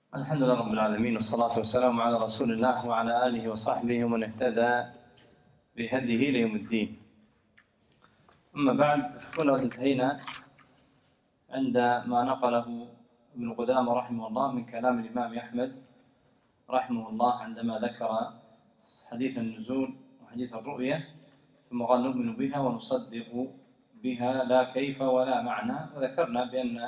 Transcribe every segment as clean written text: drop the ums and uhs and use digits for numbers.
الحمد لله رب العالمين، والصلاة والسلام على رسول الله وعلى آله وصحبه ومن اهتدى بهديه ليوم الدين. أما بعد، فكنا انتهينا عند ما نقله ابن قدامة رحمه الله من كلام الإمام أحمد رحمه الله عندما ذكر حديث النزول وحديث الرؤية، ثم قال نؤمن بها ونصدق بها لا كيف ولا معنى. وذكرنا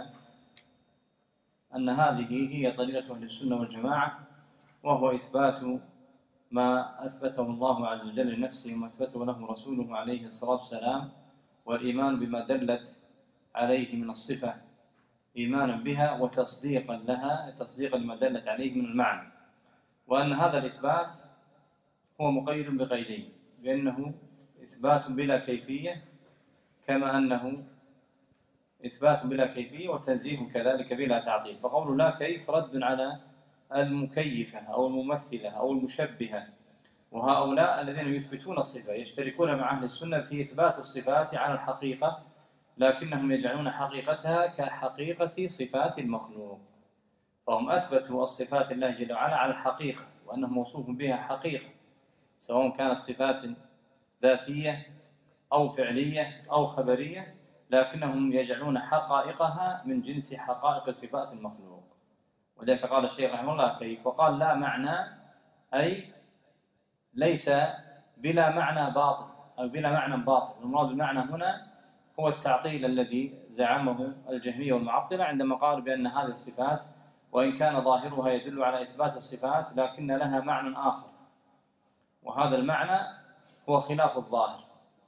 أن هذه هي طريقة أهل السنة والجماعة، وهو إثبات ما أثبته الله عز وجل لنفسه وما أثبته له رسوله عليه الصلاة والسلام، والإيمان بما دلت عليه من الصفة إيمانا بها وتصديقا لها، تصديقا لما دلت عليه من المعنى. وأن هذا الإثبات هو مقيد بقيدين، بأنه إثبات بلا كيفية، كما أنه إثبات بلا كيفية وتنزيه كذلك بلا تعطيل. فقول لا كيف رد على المكيفة أو الممثلة أو المشبهة، وهؤلاء الذين يثبتون الصفة يشتركون مع أهل السنة في إثبات الصفات على الحقيقة، لكنهم يجعلون حقيقتها كحقيقة صفات المخلوق. فهم أثبتوا الصفات الله جل وعلا على الحقيقة، وأنه موصوف بها حقيقة، سواء كانت صفات ذاتية أو فعلية أو خبرية، لكنهم يجعلون حقائقها من جنس حقائق صفات المخلوق. ولذلك قال الشيخ رحمه الله كيف، وقال لا معنى، أي ليس بلا معنى باطل أو بلا معنى باطل. المراد بالمعنى هنا هو التعطيل الذي زعمه الجهمية والمعطلة عندما قالوا بأن هذه الصفات وإن كان ظاهرها يدل على إثبات الصفات لكن لها معنى آخر، وهذا المعنى هو خلاف الظاهر.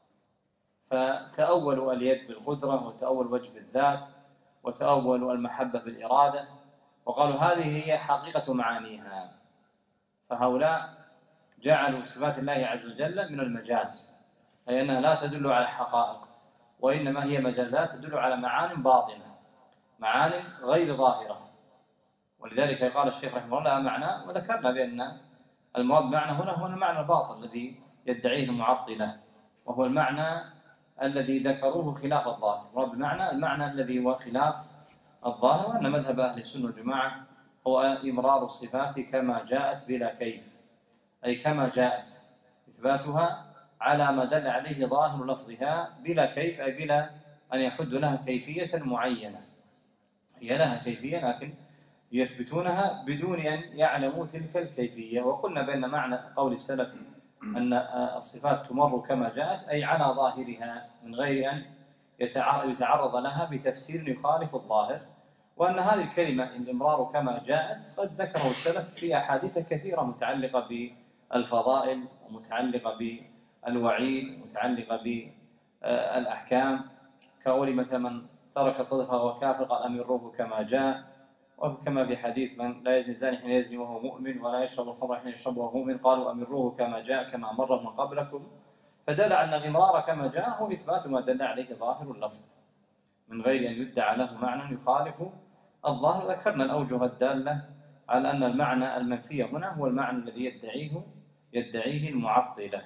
فتأولوا اليد بالقدرة، وتأولوا الوجه بالذات، وتأولوا المحبة بالإرادة، وقالوا هذه هي حقيقة معانيها. فهؤلاء جعلوا صفات الله عز وجل من المجاز، أي أنها لا تدل على الحقائق، وإنما هي مجازات تدل على معان باطنة، معان غير ظاهرة. ولذلك قال الشيخ رحمه الله معنى، وذكرنا بأن المراد معنى هنا هو المعنى الباطل الذي يدعيه المعطلة، وهو المعنى الذي ذكروه خلاف الظاهر. المراد المعنى الذي هو خلاف الظاهر، وأن مذهب أهل السنة والجماعة هو إمرار الصفات كما جاءت بلا كيف، أي كما جاءت إثباتها على ما دل عليه ظاهر لفظها بلا كيف، أي بلا أن يحد لها كيفية معينة. هي لها كيفية لكن يثبتونها بدون أن يعلموا تلك الكيفية. وقلنا بأن معنى قول السلف أن الصفات تمر كما جاءت، أي على ظاهرها من غير أن يتعرض لها بتفسير يخالف الظاهر. وأن هذه الكلمة الإمرار كما جاءت قد ذكره السلف في أحاديث كثيرة متعلقة بالفضائل، ومتعلقة بالوعيد، ومتعلقة بالأحكام، كقول مثلا من ترك صدقة وهو كافر قال أمروه كما جاء، وكما في حديث من لا يزني الزاني حين يزني وهو مؤمن، ولا يشرب الخمر حين يشرب وهو مؤمن قالوا أمروه كما جاء كما مر من قبلكم. فدل أن الإمرار كما جاء هو إثبات ما دل عليه ظاهر اللفظ من غير أن يدعى له معنى يخالف الظاهر. ذكرنا الأوجه الدالة على أن المعنى المنفي هنا هو المعنى الذي يدعيه المعطلة.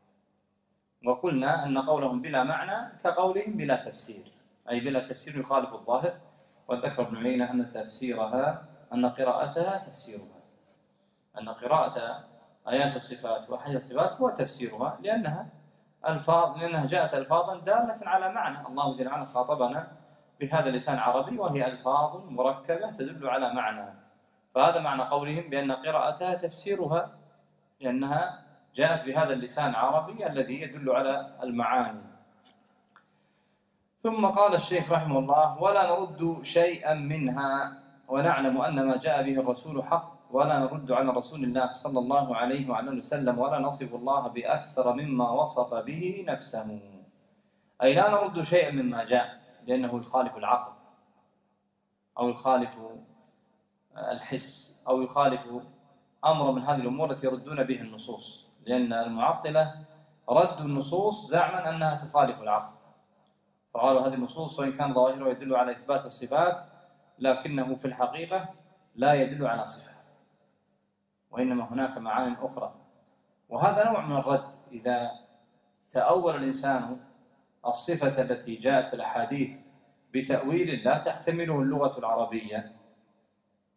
وقلنا أن قولهم بلا معنى كقولهم بلا تفسير، أي بلا تفسير يخالف الظاهر. وذكر ابن عيينة أن قراءتها تفسيرها، أن قراءة آيات الصفات وحديث الصفات هو تفسيرها، لأنها جاءت ألفاظا دالة على معنى. الله جل وعلا خاطبنا بهذا اللسان العربي وهي ألفاظ مركبة تدل على معنى، فهذا معنى قولهم بأن قراءتها تفسيرها، لأنها جاءت بهذا اللسان العربي الذي يدل على المعاني. ثم قال الشيخ رحمه الله ولا نرد شيئا منها، ونعلم أن ما جاء به الرسول حق، ولا نرد على رسول الله صلى الله عليه وعلى وسلم، ولا نصف الله بأكثر مما وصف به نفسه. أي لا نرد شيئا مما جاء لأنه يخالف العقل أو يخالف الحس أو يخالف أمر من هذه الأمور التي يردون به النصوص، لأن المعطلة ردوا النصوص زعما أنها تخالف العقل، فقالوا هذه النصوص وإن كان ظاهره يدل على إثبات الصفات لكنه في الحقيقة لا يدل على صفة، وإنما هناك معاني أخرى. وهذا نوع من الرد. إذا تأول الإنسان الصفة التي جاءت في الأحاديث بتأويل لا تحتمله اللغة العربية،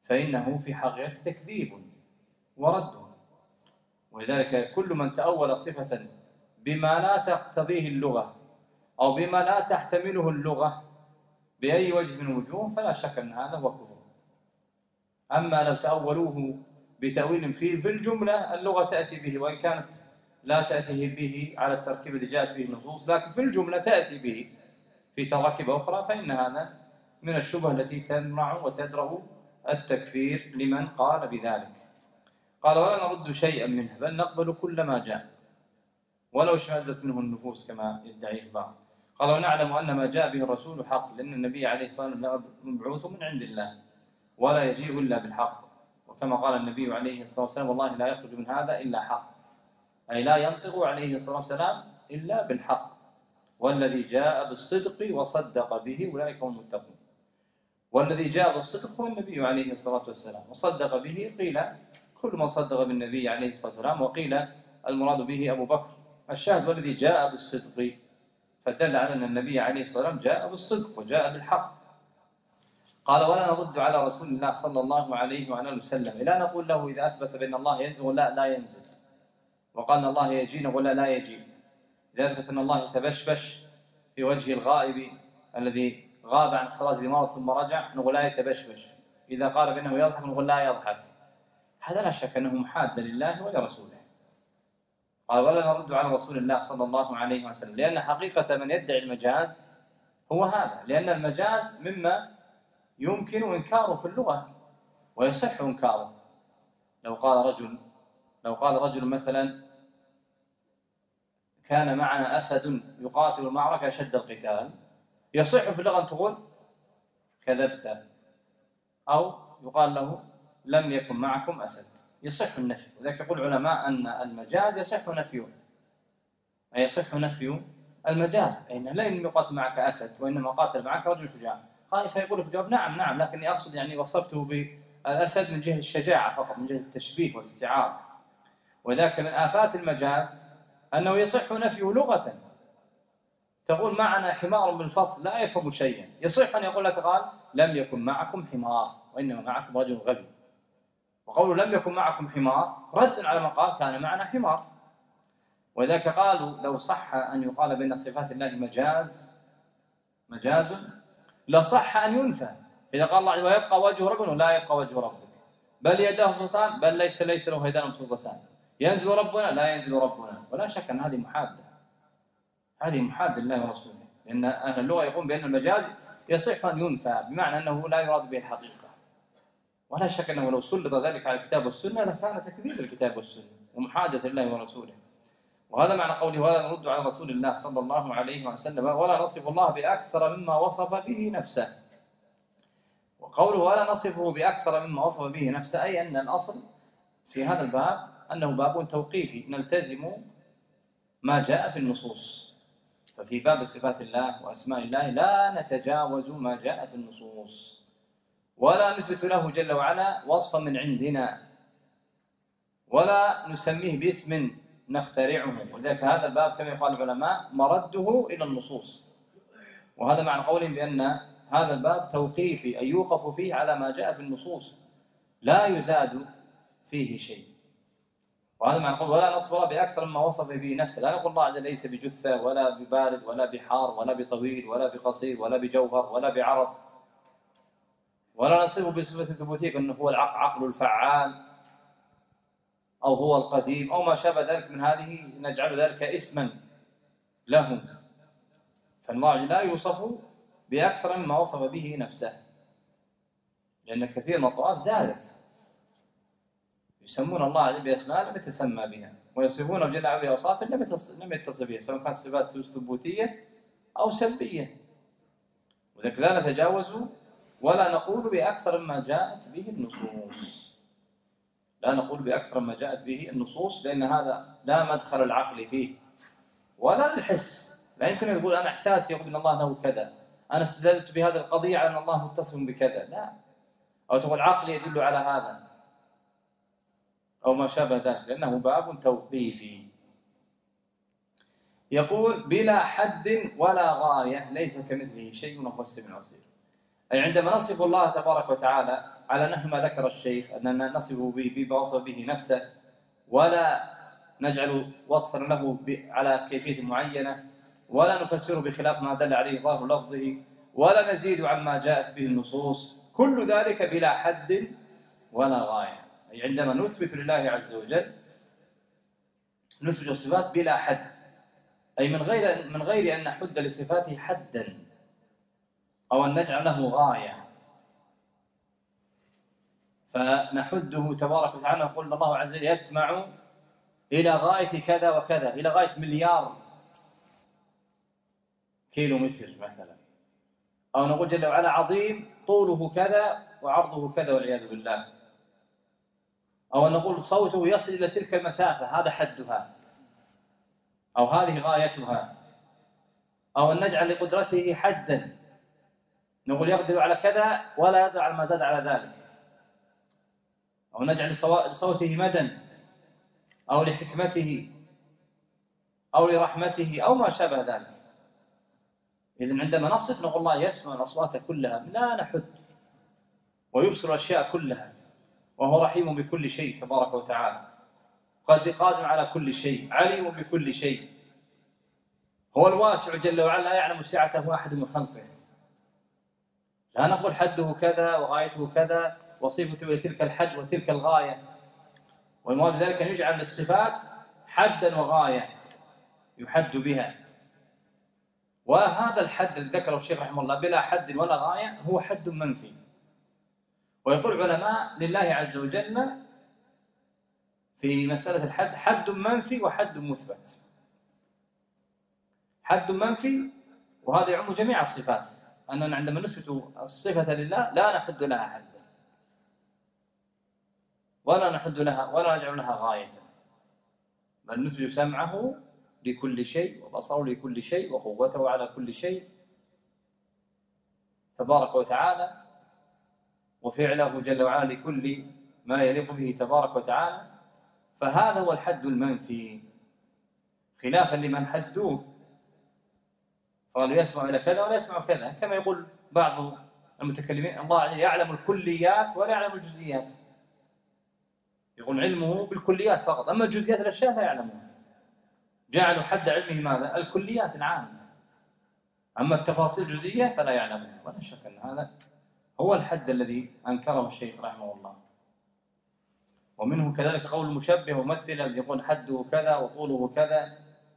فإنه في حقيقة تكذيب ورد. ولذلك كل من تأول صفة بما لا تقتضيه اللغة أو بما لا تحتمله اللغة بأي وجه من الوجوه فلا شك أن هذا هو كفر. أما لو تأولوه بتأويل في الجملة اللغة تأتي به، وإن كانت لا تأتي به على التركيب الذي جاءت به النصوص، لكن في الجملة تأتي به في تراكيب أخرى، فإن هذا من الشبه التي تمنع وتدرأ التكفير لمن قال بذلك. قال ولا نرد شيئا منه بل نقبل كل ما جاء ولو اشمأزت منه النفوس كما يدعيه البعض. قال ونعلم أن ما جاء به الرسول حق، لأن النبي عليه الصلاة والسلام مبعوث من عند الله ولا يجيء إلا بالحق، وكما قال النبي عليه الصلاة والسلام والله لا يخرج من هذا إلا حق، أي لا ينطق عليه الصلاة والسلام إلا بالحق. والذي جاء بالصدق وصدق به أولئك هم المتقون. والذي جاء بالصدق هو النبي عليه الصلاة والسلام، وصدق به قيل كل من صدق بالنبي عليه الصلاة والسلام، وقيل المراد به أبو بكر. الشاهد والذي جاء بالصدق، فدل على أن النبي عليه الصلاة والسلام جاء بالصدق وجاء بالحق. قال ولا نرد على رسول الله صلى الله عليه وعلى وسلم لا نقول له إذا أثبت بأن الله ينزل لا ينزل، وقال أن الله يجي نقول لا يجي. إذا أثبت أن الله يتبشبش في وجه الغائب الذي غاب عن الصلاة بمرض ثم رجع نقول لا يتبشبش. إذا قال بأنه يضحك نقول لا يضحك. هذا لا شك أنه محاد لله ولرسوله. قال ولا نرد على رسول الله صلى الله عليه وسلم، لأن حقيقة من يدعي المجاز هو هذا، لأن المجاز مما يمكن إنكاره في اللغة ويصح إنكاره. لو قال رجل مثلا كان معنا أسد يقاتل المعركة أشد القتال، يصح في اللغة أن تقول كذبت، أو يقال له لم يكن معكم أسد، يصح النفي. وذلك يقول العلماء أن المجاز يصح نفيه، أي يصح نفي المجاز، أي أنه لا يقاتل معك أسد وإنما قاتل معك رجل شجاع. قال فيقول في الجواب نعم لكني أقصد يعني وصفته بالأسد من جهة الشجاعة فقط، من جهة التشبيه والاستعارة. وذاك من آفات المجاز أنه يصح نفيه لغة. تقول معنا حمار بالفصل لا يفهم شيئا، يصح أن يقول لك قال لم يكن معكم حمار وإنما معكم رجل غبي. وقول لم يكن معكم حمار رد على من قال كان معنا حمار. وذاك قالوا لو صح أن يقال بين صفات الله مجاز لصح أن ينفى. إذا قال الله ويبقى وجه ربنا لا يبقى وجه ربك، بل يداه مبسوطتان بل ليس له يدان مبسوطتان، ينزل ربنا لا ينزل ربنا. ولا شك أن هذه محادة لله ورسوله، لأن أهل اللغة يقول بأن المجاز يصح أن ينفى بمعنى أنه لا يراد به الحقيقة. ولا شك أنه لو سلط ذلك على الكتاب والسنة لكان تكذيب الكتاب والسنة ومحادة الله ورسوله. وهذا معنى قوله ولا نرد على رسول الله صلى الله عليه وسلم ولا نصف الله بأكثر مما وصف به نفسه. وقوله ولا نصفه بأكثر مما وصف به نفسه أي أن الأصل في هذا الباب أنه باب توقيفي نلتزم ما جاء في النصوص. ففي باب صفات الله وأسماء الله لا نتجاوز ما جاء في النصوص ولا نثبت له جل وعلا وصفا من عندنا ولا نسميه باسم نخترعه. وذلك هذا الباب كما يقال العلماء مرده إلى النصوص. وهذا معنى قولهم بأن هذا الباب توقيفي أي يوقف فيه على ما جاء في النصوص لا يزاد فيه شيء. وهذا معنى قول ولا نصف بأكثر مما وصف به نفسه. لا نقول الله عز ليس بجثة ولا ببارد ولا بحار ولا بطويل ولا بقصير ولا بجوهر ولا بعرض، ولا نصفه بصفة ثبوتية أنه هو العقل الفعال أو هو القديم أو ما شابه ذلك من هذه، نجعل ذلك اسما له. فالله لا يوصف بأكثر مما وصف به نفسه، لأن كثير من الطوائف زادت يسمون الله عز بأسماء لم يتسمى بها ويصفونه جل وعلا بأوصاف لم يتصف بها، سواء كانت صفات ثبوتية أو سلبية. وذلك لا نتجاوز ولا نقول بأكثر ما جاءت به النصوص. لا نقول بأكثر ما جاءت به النصوص لأن هذا لا مدخل العقل فيه ولا الحس. لا يمكن أن يقول أنا إحساسي يقول إن الله له كذا، أنا استدلت بهذه القضية على أن الله متصف بكذا، لا. أو تقول عقلي يدل على هذا أو ما شابه ذلك، لأنه باب توقيفي. يقول بلا حد ولا غاية ليس كمثله شيء وهو السميع البصير. أي عندما نصف الله تبارك وتعالى على نحو ما ذكر الشيخ أننا نصفه بما وصف به نفسه، ولا نجعل وصفا له على كيفية معينة، ولا نفسره بخلاف ما دل عليه ظاهر لفظه، ولا نزيد عما جاءت به النصوص، كل ذلك بلا حد ولا غاية. أي عندما نثبت لله عز وجل نثبت الصفات بلا حد، أي من غير أن نحد لصفاته حدا أو أن نجعل له غاية، فنحده تبارك وتعالى نقول الله عز وجل يسمع إلى غاية كذا وكذا، إلى غاية مليار كيلو متر مثلا، أو نقول جل وعلا عظيم طوله كذا وعرضه كذا والعياذ بالله، أو نقول صوته يصل إلى تلك المسافة، هذا حدها أو هذه غايتها، أو أن نجعل لقدرته حدا، نقول يقدر على كذا ولا يقدر على ما زاد على ذلك، أو نجعل لصوته مدى أو لحكمته أو لرحمته أو ما شابه ذلك. إذن عندما نصف نقول الله يسمع الأصوات كلها لا نحد، ويبصر الأشياء كلها، وهو رحيم بكل شيء تبارك وتعالى، قادر على كل شيء، عليم بكل شيء، هو الواسع جل وعلا لا يعلم سعته أحد من خلقه. لا نقول حده كذا وغايته كذا وصفته لتلك الحد وتلك الغاية، والمراد ذلك أن يجعل للصفات حدا وغاية يحد بها. وهذا الحد الذي ذكره الشيخ رحمه الله بلا حد ولا غاية هو حد منفي. ويقول العلماء لله عز وجل في مسألة الحد حد منفي وحد مثبت. حد منفي وهذا يعم جميع الصفات، أننا عندما نثبت الصفة لله لا نحد لها حدا ولا نحد لها ولا نجعل لها غاية، بل نثبت سمعه لكل شيء وبصره لكل شيء وقوته على كل شيء تبارك وتعالى، وفعله جل وعلا لكل ما يليق به تبارك وتعالى. فهذا هو الحد المنفي، خلافا لمن حدوه قالوا يسمع إلى كذا ولا يسمع كذا، كما يقول بعض المتكلمين الله يعلم الكليات ولا يعلم الجزئيات، يقول علمه بالكليات فقط، أما جزئيات الأشياء لا يعلمها، جعلوا حد علمه ماذا؟ الكليات العامة، أما التفاصيل الجزئية فلا يعلمها. ولا شك أن هذا هو الحد الذي أنكره الشيخ رحمه الله. ومنه كذلك قول المشبه وممثل الذي يقول حده كذا وطوله كذا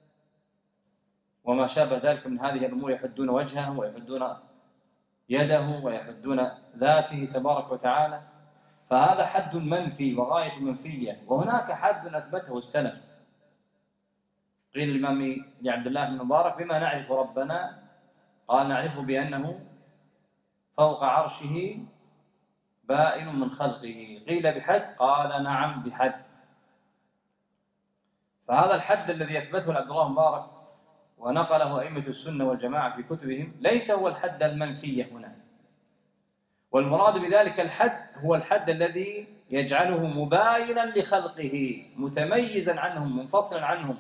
وما شابه ذلك من هذه الأمور، يحدون وجهه ويحدون يده ويحدون ذاته تبارك وتعالى، فهذا حد منفي وغاية منفية. وهناك حد أثبته السلف، قيل الإمام لعبد الله بن مبارك بما نعرف ربنا؟ قال نعرفه بأنه فوق عرشه بائن من خلقه. قيل بحد؟ قال نعم بحد. فهذا الحد الذي يثبته عبد الله مبارك ونقله أئمة السنة والجماعة في كتبهم ليس هو الحد المنفي هنا، والمراد بذلك الحد هو الحد الذي يجعله مباينا لخلقه متميزا عنهم منفصلا عنهم،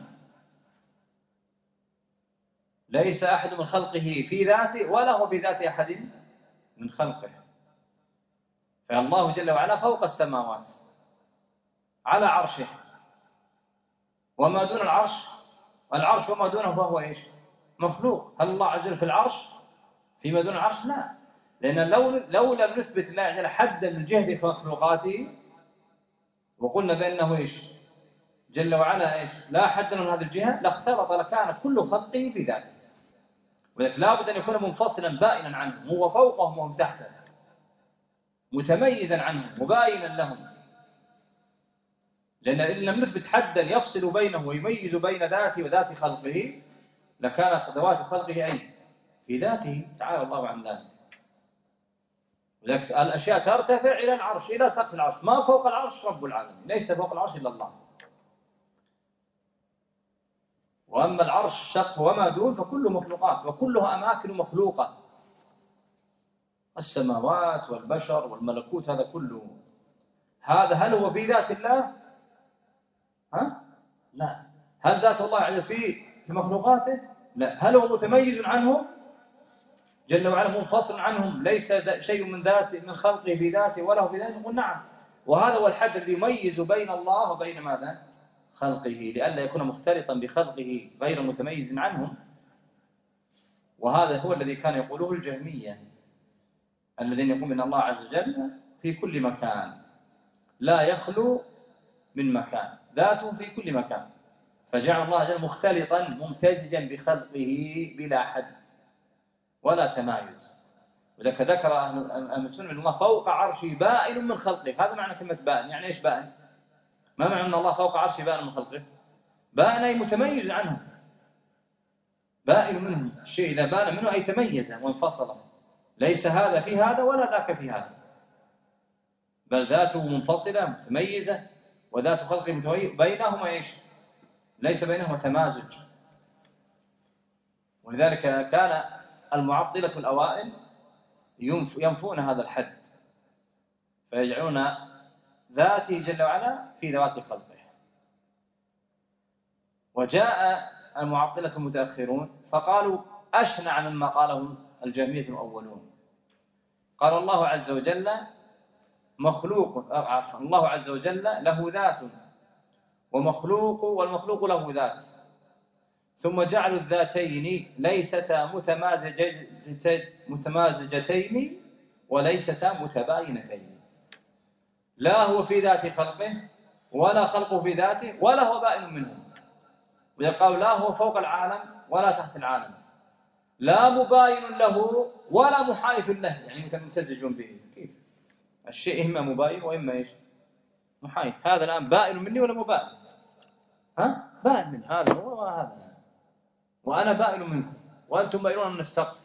ليس أحد من خلقه في ذاته ولا هو في ذات أحد من خلقه. فالله جل وعلا فوق السماوات على عرشه، وما دون العرش وما دونه فهو إيش؟ مخلوق. هل الله عز وجل في العرش فيما دون العرش؟ لا، لأن لو لم نثبت الله عز وجل حدا من جهة مخلوقاته وقلنا بأنه إيش؟ جل وعلا إيش؟ لا حد من هذه الجهة لاختلط لكان كل خلقه في ذاته، ولكن لابد أن يكون منفصلا بائنا عنهم، هو فوقهم وهم تحته، متميزا عنهم مباينا لهم. لأن إن لم نثبت حدا يفصل بينه ويميز بين ذاته وذات خلقه لكان ذوات خلقه أي في ذاته تعالى الله عن ذلك. ولكن الأشياء ترتفع إلى العرش، إلى سقف العرش، ما فوق العرش رب العالمين، ليس فوق العرش إلا الله. وأما العرش السقف وما دون فكله مخلوقات وكلها أماكن مخلوقة، السماوات والبشر والملكوت هذا كله. هذا هل هو في ذات الله؟ لا. هل ذات الله في مخلوقاته؟ لا. هل هو متميز عنهم؟ جل وعلا منفصل عنهم، ليس شيء من ذاته من خلقه في ذاته وله في ذاته، نقول نعم. وهذا هو الحد الذي يميز بين الله وبين ماذا؟ خلقه، لئلا يكون مختلطا بخلقه غير متميز عنهم. وهذا هو الذي كان يقوله الجهمية، الذين يقولون ان الله عز وجل في كل مكان لا يخلو من مكان، ذاته في كل مكان، فجعل الله عز وجل مختلطا ممتزجا بخلقه بلا حد ولا تمايز. وذلك ذكر أهل السنة أن الله فوق عرشه بائن من خلقه. هذا معنى كلمة بائن. يعني إيش بائن؟ ما معنى أن الله فوق عرشه بائن من خلقه؟ بائن أي متميز عنه، بائن منه. الشيء إذا بان منه أي تميز وانفصل، ليس هذا في هذا ولا ذاك في هذا، بل ذاته منفصلة متميزة، وذات خلقه متميز، بينهما إيش؟ ليس بينهما تمازج. ولذلك كان المعطلة الأوائل ينفون هذا الحد، فيجعلون ذاته جل وعلا في ذوات خلقه. وجاء المعطلة المتأخرون فقالوا أشنع مما قاله الجهمية الأولون. قال الله عز وجل مخلوق، الله عز وجل له ذات ومخلوق، والمخلوق له ذات، ثم جعلوا الذاتين ليستا متمازجتين وليستا متباينتين. لا هو في ذات خلقه ولا خلقه في ذاته ولا هو بائن منه. ويقال لا هو فوق العالم ولا تحت العالم، لا مباين له ولا محايث له، يعني متمتزج به. كيف الشيء إما مباين وإما إيش؟ محايث. هذا الآن بائن مني ولا مباين؟ ها؟ بائن من هذا هو وهذا، وأنا بائن منكم وأنتم بائنون من السقف،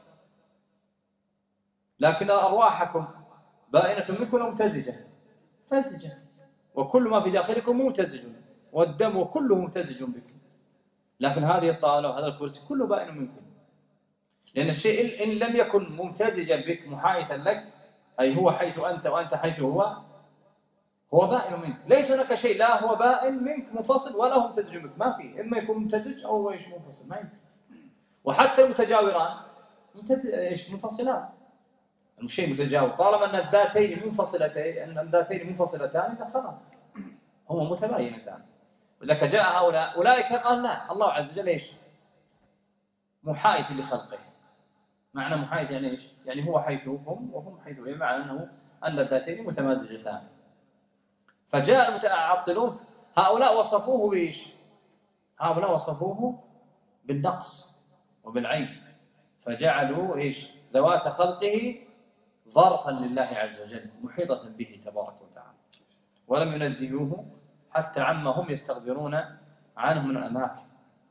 لكن أرواحكم بائنة منكم وممتزجة، ممتزجة، وكل ما في داخلكم ممتزج، والدم كله ممتزج بكم، لكن هذه الطاولة وهذا الكرسي كله بائن منكم. لأن الشيء إن لم يكن ممتزجا بك محايثا لك، أي هو حيث أنت وأنت حيث هو بائن منك. ليس هناك شيء لا هو بائن منك منفصل ولا هو ممتزج بك، ما في، إما يكون ممتزج أو هو منفصل، ما يمكن. وحتى المتجاوران منفصلان. الشيء متجاور طالما أن الذاتين منفصلتان خلاص هما متباينتان. وذلك جاء هؤلاء أولئك قال لا، الله عز وجل إيش؟ محايث لخلقه. معنى محايث يعني إيش؟ يعني هو حيث هم وهم حيث هم، معنى أن الذاتين متمازجتان. فجاء المتعطلون هؤلاء وصفوه بإيش؟ هؤلاء وصفوه بالنقص وبالعيب، فجعلوا إيش؟ ذوات خلقه ظرفا لله عز وجل محيطة به تبارك وتعالى، ولم ينزهوه حتى عما هم يستغبرون عنه من الأماكن.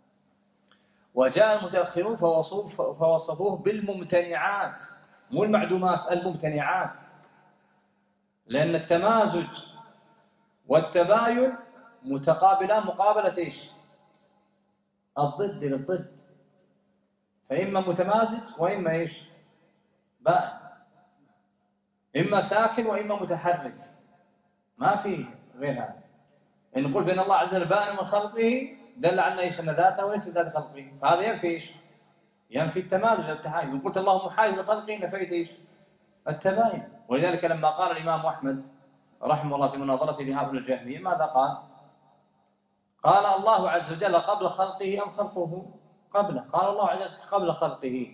وجاء المتأخرون فوصفوه بالممتنعات، مو المعدومات، الممتنعات، لأن التمازج والتباين متقابلان مقابلة إيش؟ الضد للضد، فإما متمازج وإما إيش؟ بائن، إما ساكن وإما متحرك، ما فيه غير هذا. إن نقول بأن الله عز وجل بائن من خلقه دل على إيش؟ أن ذاته وليس ذات خلقه، فهذا ينفي إيش؟ ينفي التمازج والتحايز. إن قلت الله محايز لخلقه نفيت إيش؟ التباين. ولذلك لما قال الإمام أحمد رحمه الله في مناظرته لهؤلاء الجهمية ماذا قال؟ قال الله عز وجل قبل خلقه أم خلقه قبله؟ قال الله عز وجل قبل خلقه.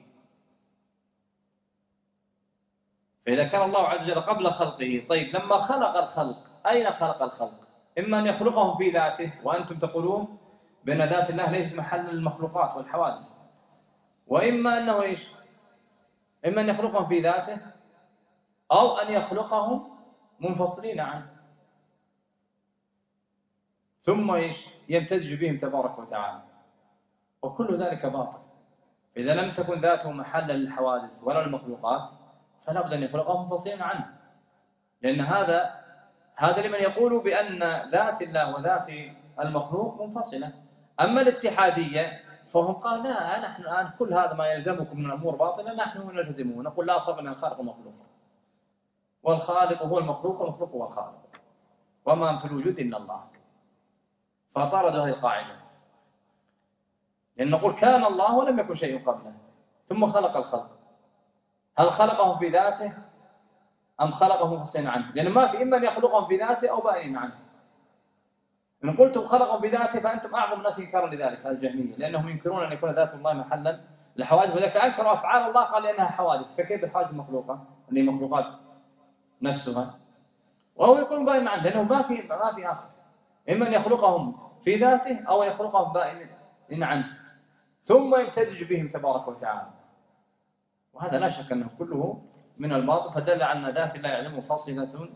فإذا كان الله عز وجل قبل خلقه، طيب لما خلق الخلق أين خلق الخلق؟ إما أن يخلقهم في ذاته، وأنتم تقولون بأن ذات الله ليست محل المخلوقات والحوادث، وإما أنه إيش؟ إما أن يخلقهم في ذاته أو أن يخلقهم منفصلين عنه ثم إيش؟ يمتزج بهم تبارك وتعالى، وكل ذلك باطل. إذا لم تكن ذاته محلا للحوادث ولا المخلوقات فلا بد أن يخلقهم منفصلين عنه، لأن هذا لمن يقول بأن ذات الله وذات المخلوق منفصلة. أما الاتحادية فهم قالوا لا، نحن الآن كل هذا ما يلزمكم من الأمور باطلة نحن نلتزمه، نقول لا فرق بين الخالق والمخلوق، والخالق هو المخلوق والمخلوق هو الخالق، وما في الوجود إلا الله. فطردوا هذه القاعدة، لأن نقول كان الله ولم يكن شيء قبله ثم خلق الخلق، هل خلقهم في ذاته أم خلقهم منفصلا عنه؟ لأن ما في إما أن يخلقهم في ذاته أو بائن عنه. إن قلتم خلقهم بذاته فأنتم أعظم الناس إنكارا لذلك الجهمية، لأنهم ينكرون أن يكون ذات الله محلا للحوادث، وذلك أنكروا أفعال الله قال لأنها حوادث، فكيف الحوادث مخلوقة؟ أن هي مخلوقات نفسها. وهو يقول بائن عنه لأنه ما في آخر، إما أن يخلقهم في ذاته أو يخلقهم بائن عنه ثم يمتزج بهم تبارك وتعالى، وهذا لا شك أنه كله من الباطل، فدل على أن ذات الله يعلم فاصلة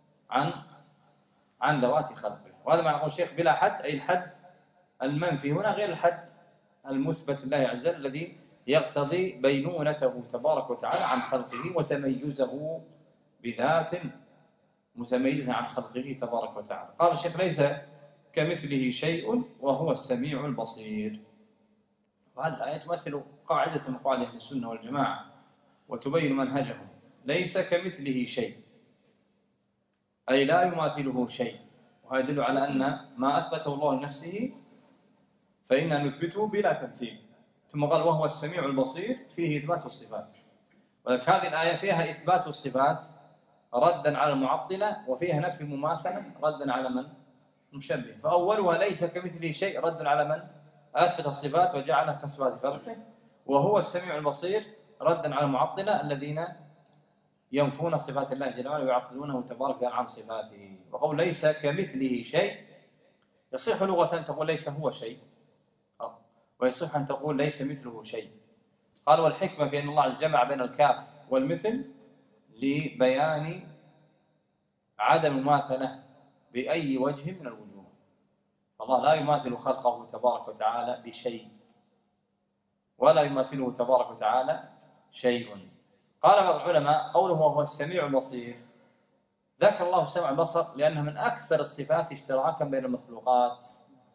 عن ذوات خلقه. وهذا معنى قول الشيخ بلا حد، أي الحد المنفي هنا غير الحد المثبت لله عز وجل الذي يقتضي بينونته تبارك وتعالى عن خلقه وتميزه بذات متميزة عن خلقه تبارك وتعالى. قال الشيخ ليس كمثله شيء وهو السميع البصير. وهذه الآية تمثل قاعدة من قواعد أهل السنة والجماعة وتبين منهجهم. ليس كمثله شيء أي لا يماثله شيء، وهذا يدل على أن ما أثبته الله لنفسه فإننا نثبته بلا تمثيل. ثم قال وهو السميع البصير فيه إثبات الصفات، ولكن هذه الآية فيها إثبات الصفات ردا على المعطلة، وفيها نفي المماثلة ردا على من مشبه. فأولها ليس كمثله شيء رد على من أثبت الصفات وجعلها كصفات خلقه، وهو السميع البصير ردا على المعطلة الذين ينفون صفات الله جل وعلا ويعطلونه تبارك وتعالى عن صفاته. وقول ليس كمثله شيء يصح لغة أن تقول ليس هو شيء، ويصح أن تقول ليس مثله شيء. قال والحكمة في أن الله عز جمع بين الكاف والمثل لبيان عدم مماثلة بأي وجه من الوجوه. الله لا يماثل خلقه تبارك وتعالى بشيء، ولا يماثله تبارك وتعالى شيء. قال بعض العلماء قوله وهو السميع البصير، ذكر الله السمع والبصر لأنها من أكثر الصفات اشتراكا بين المخلوقات.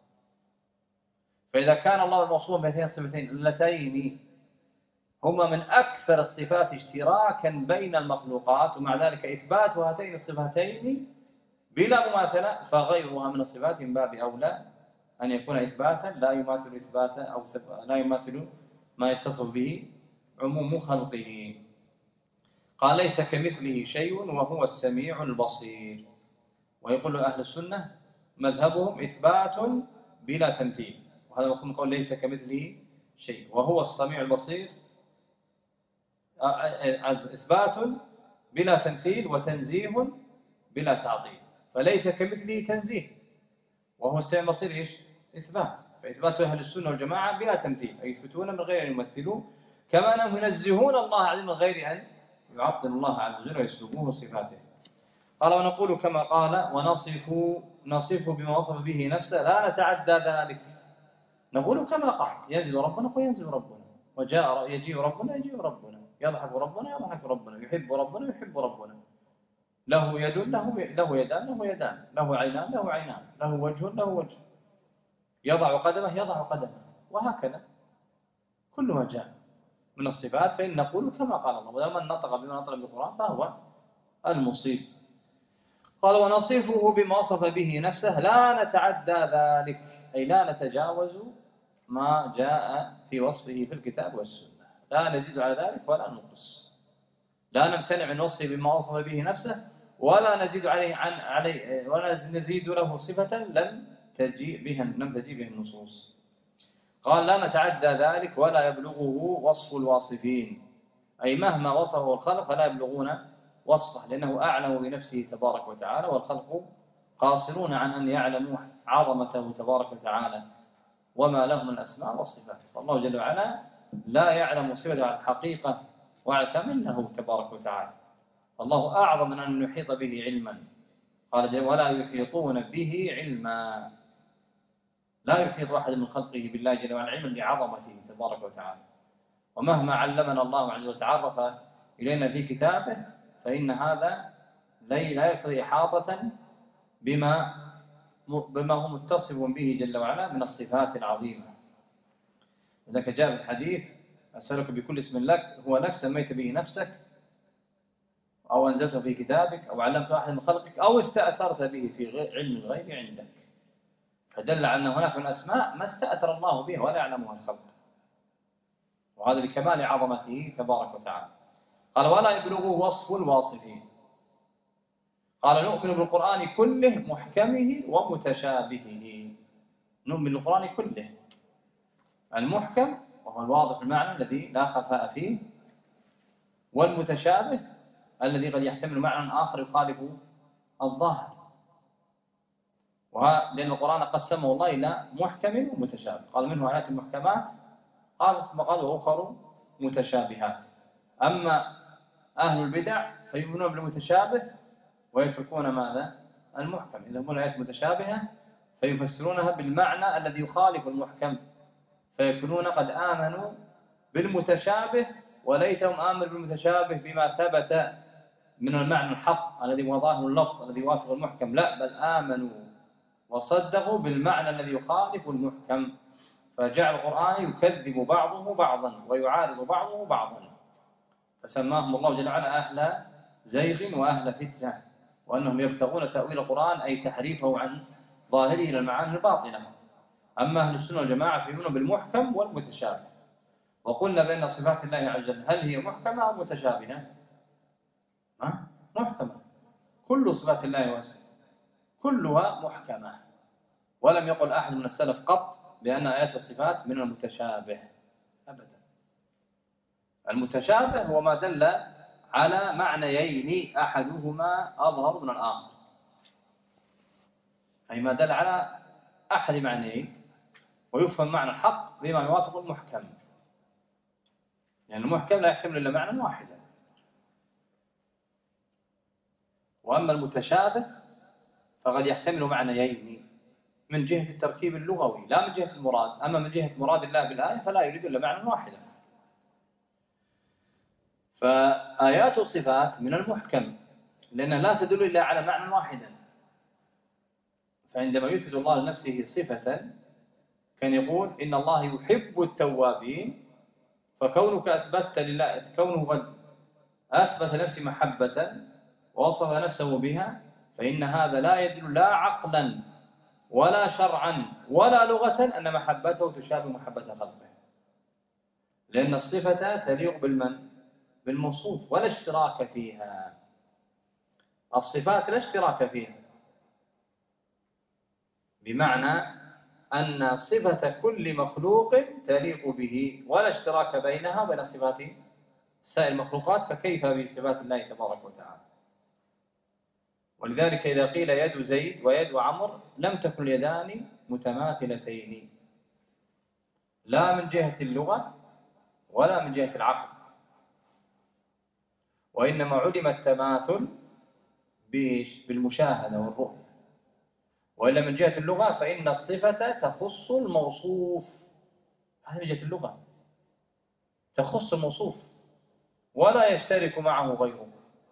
فإذا كان الله الموصوف بهذين الصفتين اللتين هما من أكثر الصفات اشتراكا بين المخلوقات، ومع ذلك إثبات هاتين الصفتين بلا مماثلة، فغيرها من الصفات من باب أولى أن يكون إثباتا لا يماثل إثباتا أو لا يماثل ما يتصف به عموم خلقه. قال ليس كمثله شيء وهو السميع البصير. ويقول أهل السنة مذهبهم إثبات بلا تمثيل، وهذا مفهوم قول ليس كمثله شيء وهو السميع البصير، إثبات بلا تمثيل وتنزيه بلا تعطيل. فليس كمثله تنزيه، وهو السميع البصير إيش؟ إثبات. فإثبات أهل السنة والجماعة بلا تمثيل، أي يثبتون من غير أن يمثلوا، كما أنهم ينزهون الله عز وجل من غير أن يعطل الله عز وجل ويسلبوه صفاته. قال ونقول كما قال ونصفه بما وصف به نفسه لا نتعدى ذلك. نقول كما قال ينزل ربنا وينزل ربنا، وجاء يجيء ربنا يجيء ربنا، يضحك ربنا يضحك ربنا، يحب ربنا يحب ربنا، له يد له يدان، له عينان له عينان، له وجه له وجه، يضع قدمه، وهكذا كل ما جاء من الصفات فإن نقول كما قال الله، ولمن نطق بما نطق بالقرآن فهو المصيب. قال ونصفه بما وصف به نفسه لا نتعدى ذلك، أي لا نتجاوز ما جاء في وصفه في الكتاب والسنة، لا نزيد على ذلك ولا ننقص، لا نمتنع من وصفه بما وصف به نفسه ولا نزيد عليه ولا نزيد له صفة لم تجيء بها النصوص. قال لا نتعدى ذلك ولا يبلغه وصف الواصفين، أي مهما وصفه الخلق فلا يبلغون وصفه، لأنه أعلم بنفسه تبارك وتعالى، والخلق قاصرون عن أن يعلموا عظمته تبارك وتعالى وما له من الأسماء والصفات. فالله جل وعلا لا يعلم صفته على الحقيقة وعلى كماله تبارك وتعالى. الله أعظم من أن نحيط به علما. قال جل ولا يحيطون به علما، لا يحيط أحد من خلقه بالله جل وعلا علما لعظمته تبارك وتعالى. ومهما علمنا الله عز وجل وتعرف إلينا في كتابه فإن هذا لا يقتضي إحاطة بما هو متصف به جل وعلا من الصفات العظيمة. لذلك جاء في الحديث أسألك بكل اسم لك هو لك سميت به نفسك أو أنزلته في كتابك أو علمته أحد من خلقك أو استأثرت به في علم الغيب عندك. فدل على أن هناك من أسماء ما استأثر الله به ولا يعلمها الخلق، وهذا لكمال عظمته تبارك وتعالى. قال ولا يبلغه وصف الواصفين. قال نؤمن بالقرآن كله محكمه ومتشابهه. نؤمن بالقرآن كله، المحكم وهو الواضح المعنى الذي لا خفاء فيه، والمتشابه الذي قد يحتمل معنى آخر يخالف الظاهر. لأن القرآن قسمه الله إلى محكم ومتشابه، قال منه آيات محكمات، قال ثم قال وأخر متشابهات. أما أهل البدع فيؤمنون بالمتشابه ويتركون ماذا؟ المحكم. إذا يؤمنون آيات متشابهة فيفسرونها بالمعنى الذي يخالف المحكم، فيكونون قد آمنوا بالمتشابه وليتهم آمنوا بالمتشابه بما ثبت من المعنى الحق الذي هو ظاهر اللفظ الذي يوافق المحكم، لا، بل آمنوا وصدقوا بالمعنى الذي يخالف المحكم، فجعل القرآن يكذب بعضه بعضا ويعارض بعضه بعضا، فسماهم الله جل وعلا أهل زيغ وأهل فتنة، وأنهم يبتغون تأويل القرآن أي تحريفه عن ظاهره إلى المعاني الباطنة. أما أهل السنة والجماعة فيؤمنون بالمحكم والمتشابه. وقلنا بأن صفات الله عز وجل هل هي محكمة أو متشابهة؟ محكمة. كل صفات الله واسعة كلها محكمة، ولم يقل أحد من السلف قط بأن آيات الصفات من المتشابه أبدا. المتشابه هو ما دل على معنيين أحدهما أظهر من الآخر، أي ما دل على أحد معنيين ويفهم معنى الحق بما يوافق المحكم، يعني المحكم لا يحتمل إلا معنى واحدا. وأما المتشابه فقد يحتمل معنيين من جهة التركيب اللغوي لا من جهة المراد. أما من جهة مراد الله بالآية فلا يريد إلا معنى واحدا. فآيات الصفات من المحكم لأنها لا تدل إلا على معنى واحدا. فعندما يثبت الله لنفسه صفة كان يقول إن الله يحب التوابين، فكونك أثبتت لله، كونه قد أثبت نفسه محبة ووصف نفسه بها، فإن هذا لا يدل لا عقلا ولا شرعا ولا لغة أن محبته تشابه محبة خلقه، لأن الصفة تليق بالموصوف ولا اشتراك فيها. الصفات لا اشتراك فيها، بمعنى أن صفة كل مخلوق تليق به ولا اشتراك بينها وبين صفات سائر المخلوقات، فكيف بصفات الله تبارك وتعالى؟ ولذلك إذا قيل يد زيد ويد عمرو لم تكن اليدان متماثلتين لا من جهة اللغة ولا من جهة العقل، وإنما علم التماثل بالمشاهدة والرؤية. وإلا من جهة اللغة فإن الصفة تخص الموصوف، هذا من جهة اللغة تخص الموصوف ولا يشترك معه غيره.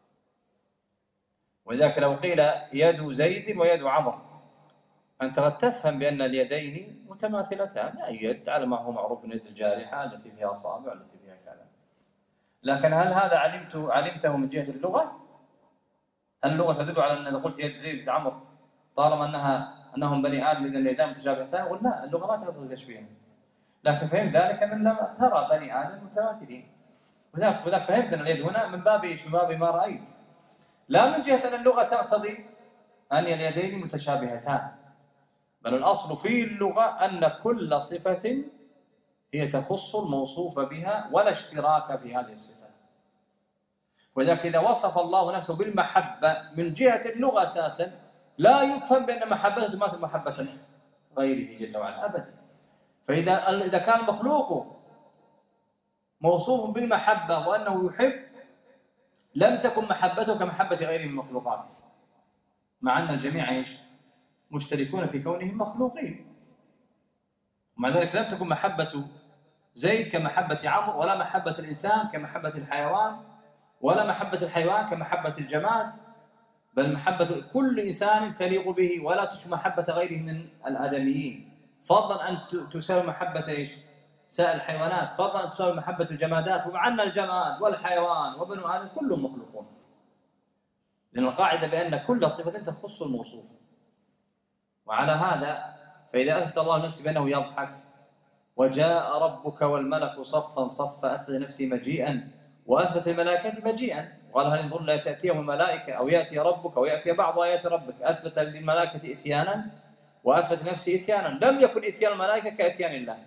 ولذلك لو قيل يد زيد ويد عمرو أنت قد تفهم بأن اليدين متماثلتان، أي يد على ما هو معروف من يد الجارحة التي فيها أصابع التي فيها كذا، لكن هل هذا علمته من جهة اللغة؟ هل اللغة تدل على أن إذا قلت يد زيد عمرو طالما أنهم بني آدم إذا اليدان متشابهتان؟ قل لا، اللغة لا تقتضي تشبيها، لكن فهم ذلك من لما ترى بني آدم متماثلين، وذاك فهمت أن اليد هنا من باب ما رأيت، لا من جهة أن اللغة تقتضي أن اليدين متشابهتان، بل الأصل في اللغة أن كل صفة هي تخص الموصوف بها ولا اشتراك في هذه الصفة. ولذلك إذا وصف الله نفسه بالمحبة من جهة اللغة أساسا لا يفهم بأن محبته تماثل محبة غيره جل وعلا أبدا. فإذا كان المخلوق موصوف بالمحبة وأنه يحب لم تكن محبته كمحبة غيره من المخلوقات، مع أن الجميع مشتركون في كونهم مخلوقين، ومع ذلك لم تكن محبة زيد كمحبة عمرو، ولا محبة الإنسان كمحبة الحيوان، ولا محبة الحيوان كمحبة الجماد، بل محبة كل إنسان تليق به ولا تشبه محبة غيره من الآدميين، فضلا أن تساوي محبة سائر الحيوانات، فضلا أن تساوي محبة الجمادات، ومع أن الجماد والحيوان وبنو آدم كلهم مخلوقون، لأن القاعدة بأن كل صفة تخص الموصوف. وعلى هذا فإذا أثبت الله نفسه بأنه يضحك وجاء ربك والملك صفا صفا أثبت نفسه مجيئا وأثبت الملائكة مجيئا، وقال هل ينظرون لا تأتيهم الملائكة أو يأتي ربك أو يأتي بعض آيات ربك. أثبت للملائكة إتيانا وأثبت نفسه إتيانا. لم يكن إتيان الملائكة كإتيان الله.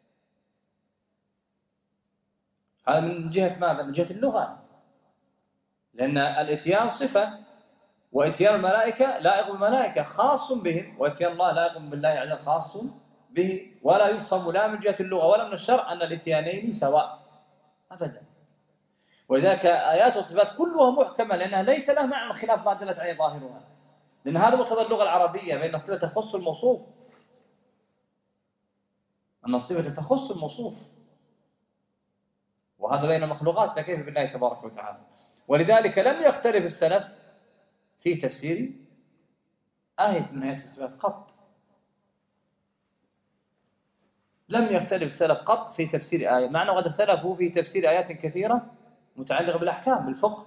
هذا من جهة ماذا؟ من جهة اللغة، لأن الإتيان صفة، وإتيان الملائكة لائق بالملائكة خاص بهم، وإتيان الله لائق بالله عز وجل خاص به. ولا يفهم لا من جهة اللغة ولا من الشرع أن الإتيانين سواء أبدا. ولذلك آيات والصفات كلها محكمة، لأنها ليس لها معنى خلاف ما دلت عليه ظاهرها، لأن هذا مقتضى اللغة العربية، بأن الصفة تخص الموصوف، أن الصفة تخص الموصوف، وهذا بين المخلوقات، فكيف بالله تبارك وتعالى. ولذلك لم يختلف السلف في تفسير آية من آيات الصفات قط. لم يختلف السلف قط في تفسير آية، مع أنه قد اختلفوا في تفسير آيات كثيرة متعلقة بالأحكام بالفقه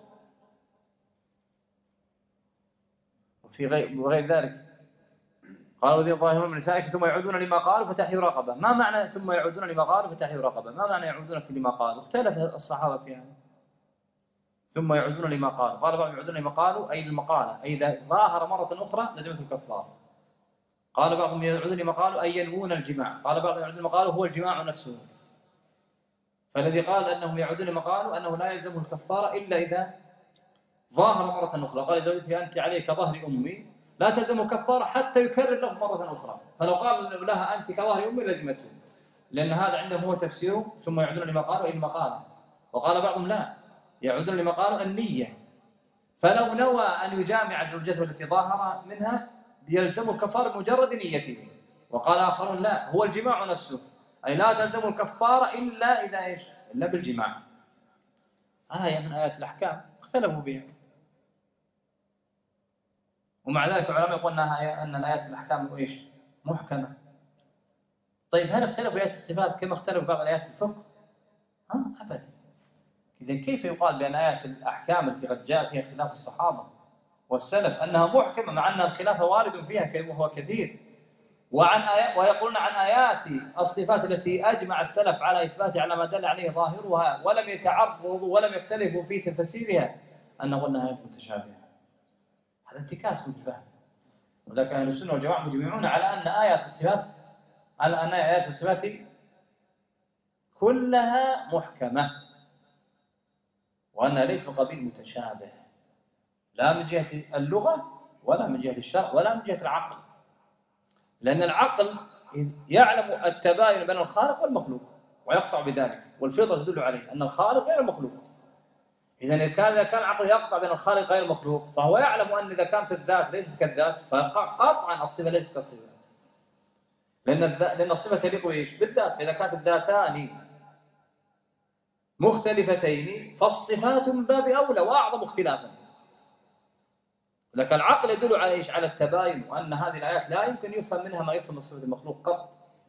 وفي غير ذلك. قالوا ذي ظاهرون من نسائك ثم يعودون لما قالوا فتحيوا رقبة. ما معنى ثم يعودون لما قالوا فتحيوا رقبة؟ ما معنى يعودون لما قالوا؟ اختلف الصحابة في هذا. ثم يعودون لما قالوا، قال بعضهم يعودون لما قالوا أي للمقالة، أي إذا ظاهر مرة أخرى لزمت الكفارة. قال بعضهم يعودون لما قالوا أي ينوون الجماع. قال بعضهم يعودون لما قالوا هو الجماع نفسه. فالذي قال أنهم يعودون لما قالوا أنه لا يلزمه الكفارة إلا إذا ظاهر مرة أخرى. قال زوجتي أنت عليك ظهر أمي لا تلزم كفارة حتى يكرر له مرة أخرى. فلو قال لها أنت كظهر أمي لزمته، لأن هذا عندهم هو تفسيره ثم يعودون لما قالوا أي المقالة. وقال بعضهم لا، يعودون لما قالوا النية، فلو نوى أن يجامع زوجته التي ظاهر منها يلزم الكفارة مجرد نيته. وقال آخرون لا، هو الجماع نفسه، أي لا تلزم الكفارة إلا إذا إيش؟ إلا بالجماع. آية من آيات الأحكام اختلفوا بها، ومع ذلك العلماء يقولون أن الآيات الأحكام إيش؟ محكمة. طيب هل اختلفوا آيات الصفات كما اختلفوا بعض آيات الفقه؟ أبدا. إذا كيف يقال بأن آيات الأحكام التي قد جاء فيها خلاف الصحابة والسلف أنها محكمة، مع أن الخلاف وارد فيها وهو كثير؟ ويقولون عن آيات الصفات التي أجمع السلف على إثباتها على ما دل عليه ظاهرها ولم يتعرضوا ولم يختلفوا في تفسيرها أن نقول أنها آيات متشابهة. هذا انتكاس من الفهم. وذلك أهل السنة والجماعة مجمعون على أن آيات الصفات كلها محكمة، وأنها ليس قبيل متشابه، لا من جهة اللغة ولا من جهة الشرع ولا من جهة العقل، لأن العقل يعلم التباين بين الخالق والمخلوق ويقطع بذلك، والفطرة تدل عليه أن الخالق غير المخلوق. إذا كان العقل يقطع بين الخالق غير المخلوق، فهو يعلم أن إذا كانت الذات ليست كالذات فقطعا الصفة ليست كالصفة، لأن الصفة تليق بإيش؟ بالذات. فإذا كانت الذاتان مختلفتين فالصفات من باب أولى وأعظم اختلافا. لكن العقل يدل على إيش؟ على التباين، وأن هذه الآيات لا يمكن يفهم منها ما يفهم من صفة المخلوق قط.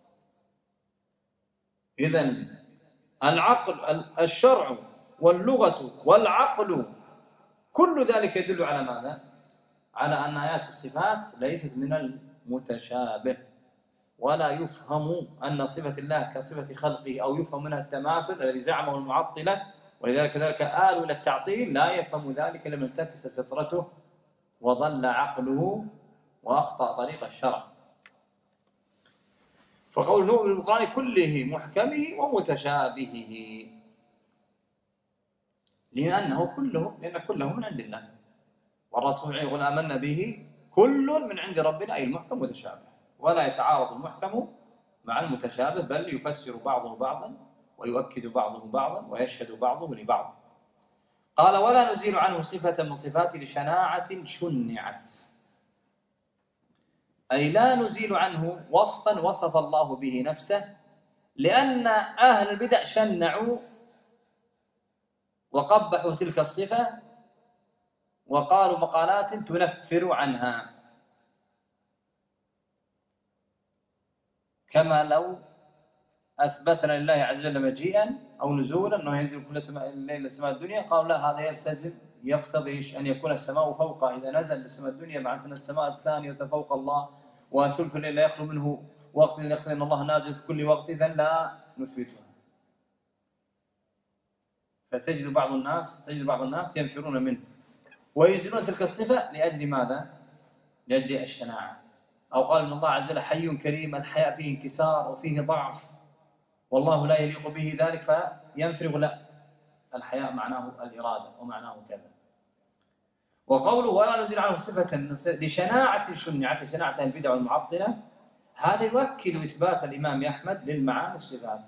إذن العقل، الشرع واللغة والعقل كل ذلك يدل على ماذا؟ على أن آيات الصفات ليست من المتشابه، ولا يفهم أن صفة الله كصفة خلقه أو يفهم منها التماثل الذي زعمه المعطلة. ولذلك آلوا إلى التعطيل لا يفهم ذلك لم انتكس فطرته وضل عقله وأخطأ طريق الشرع. فقول نؤمن بالقرآن كله محكمه ومتشابهه، لأن كله من عند الله، والرسول يقول آمنا به كل من عند ربنا، أي المحكم متشابه، ولا يتعارض المحكم مع المتشابه، بل يفسر بعضه بعضا ويؤكد بعضه بعضا ويشهد بعضه لبعض. قال ولا نزيل عنه صفة من صفاته لشناعة شنعت، أي لا نزيل عنه وصفا وصف الله به نفسه، لأن أهل البدع شنعوا وقبحوا تلك الصفة وقالوا مقالات تنفر عنها، كما لو أثبتنا لله عز وجل مجيئا أو نزولا أنه ينزل كل الليل لسماء الدنيا، قالوا لا، هذا يقتضي أن يكون السماء فوقه إذا نزل لسماء الدنيا، مع أن السماء الثانية فوق الله، وأن ثلث الليل لا يخلو منه وقت يقتضي أن الله نازل في كل وقت، إذن لا نثبتها. فتجد بعض الناس ينفرون منه وينزلون تلك الصفة لأجل ماذا؟ لأجل الشناعة. أو قال إن الله عز وجل حي كريم، الحياء فيه انكسار وفيه ضعف والله لا يليق به ذلك فينفرغ. لا، الحياء معناه الإرادة ومعناه كذا. وقوله ولا نزيل عنه صفة لشناعة شنعت، شناعة البدع والمعطلة، هذا يؤكد إثبات الإمام أحمد للمعاني الصفات،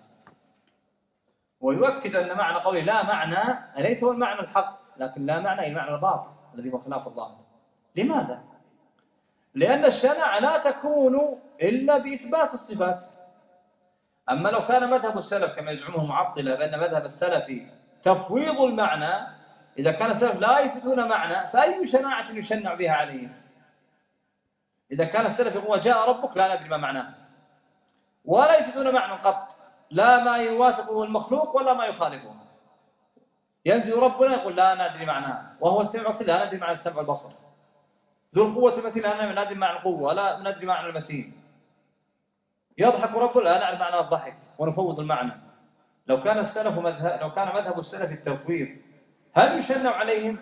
ويؤكد أن معنى قوله لا معنى ليس هو المعنى الحق، لكن لا معنى المعنى الباطل الذي هو خلاف الظاهر. لماذا؟ لأن الشناعة لا تكون إلا بإثبات الصفات. أما لو كان مذهب السلف كما يزعمه المعطلة بأن مذهب السلف تفويض المعنى، إذا كان السلف لا يثبتون معنى فأي شناعة يشنع بها عليهم؟ إذا كان السلف يقول جاء ربك لا ندري ما معناه، ولا يثبتون معنى قط، لا ما يوافقه المخلوق ولا ما يخالفه. ينزل ربنا يقول لا ندري معناه، وهو السمع البصير لا ندري معنى السمع والبصر، ذو القوة المتين لا ندري معنى القوة ولا ندري معنى المتين. يضحك ربنا لا نعرف معنى الضحك ونفوض المعنى. لو كان مذهب السلف التفويض هل يشنع عليهم؟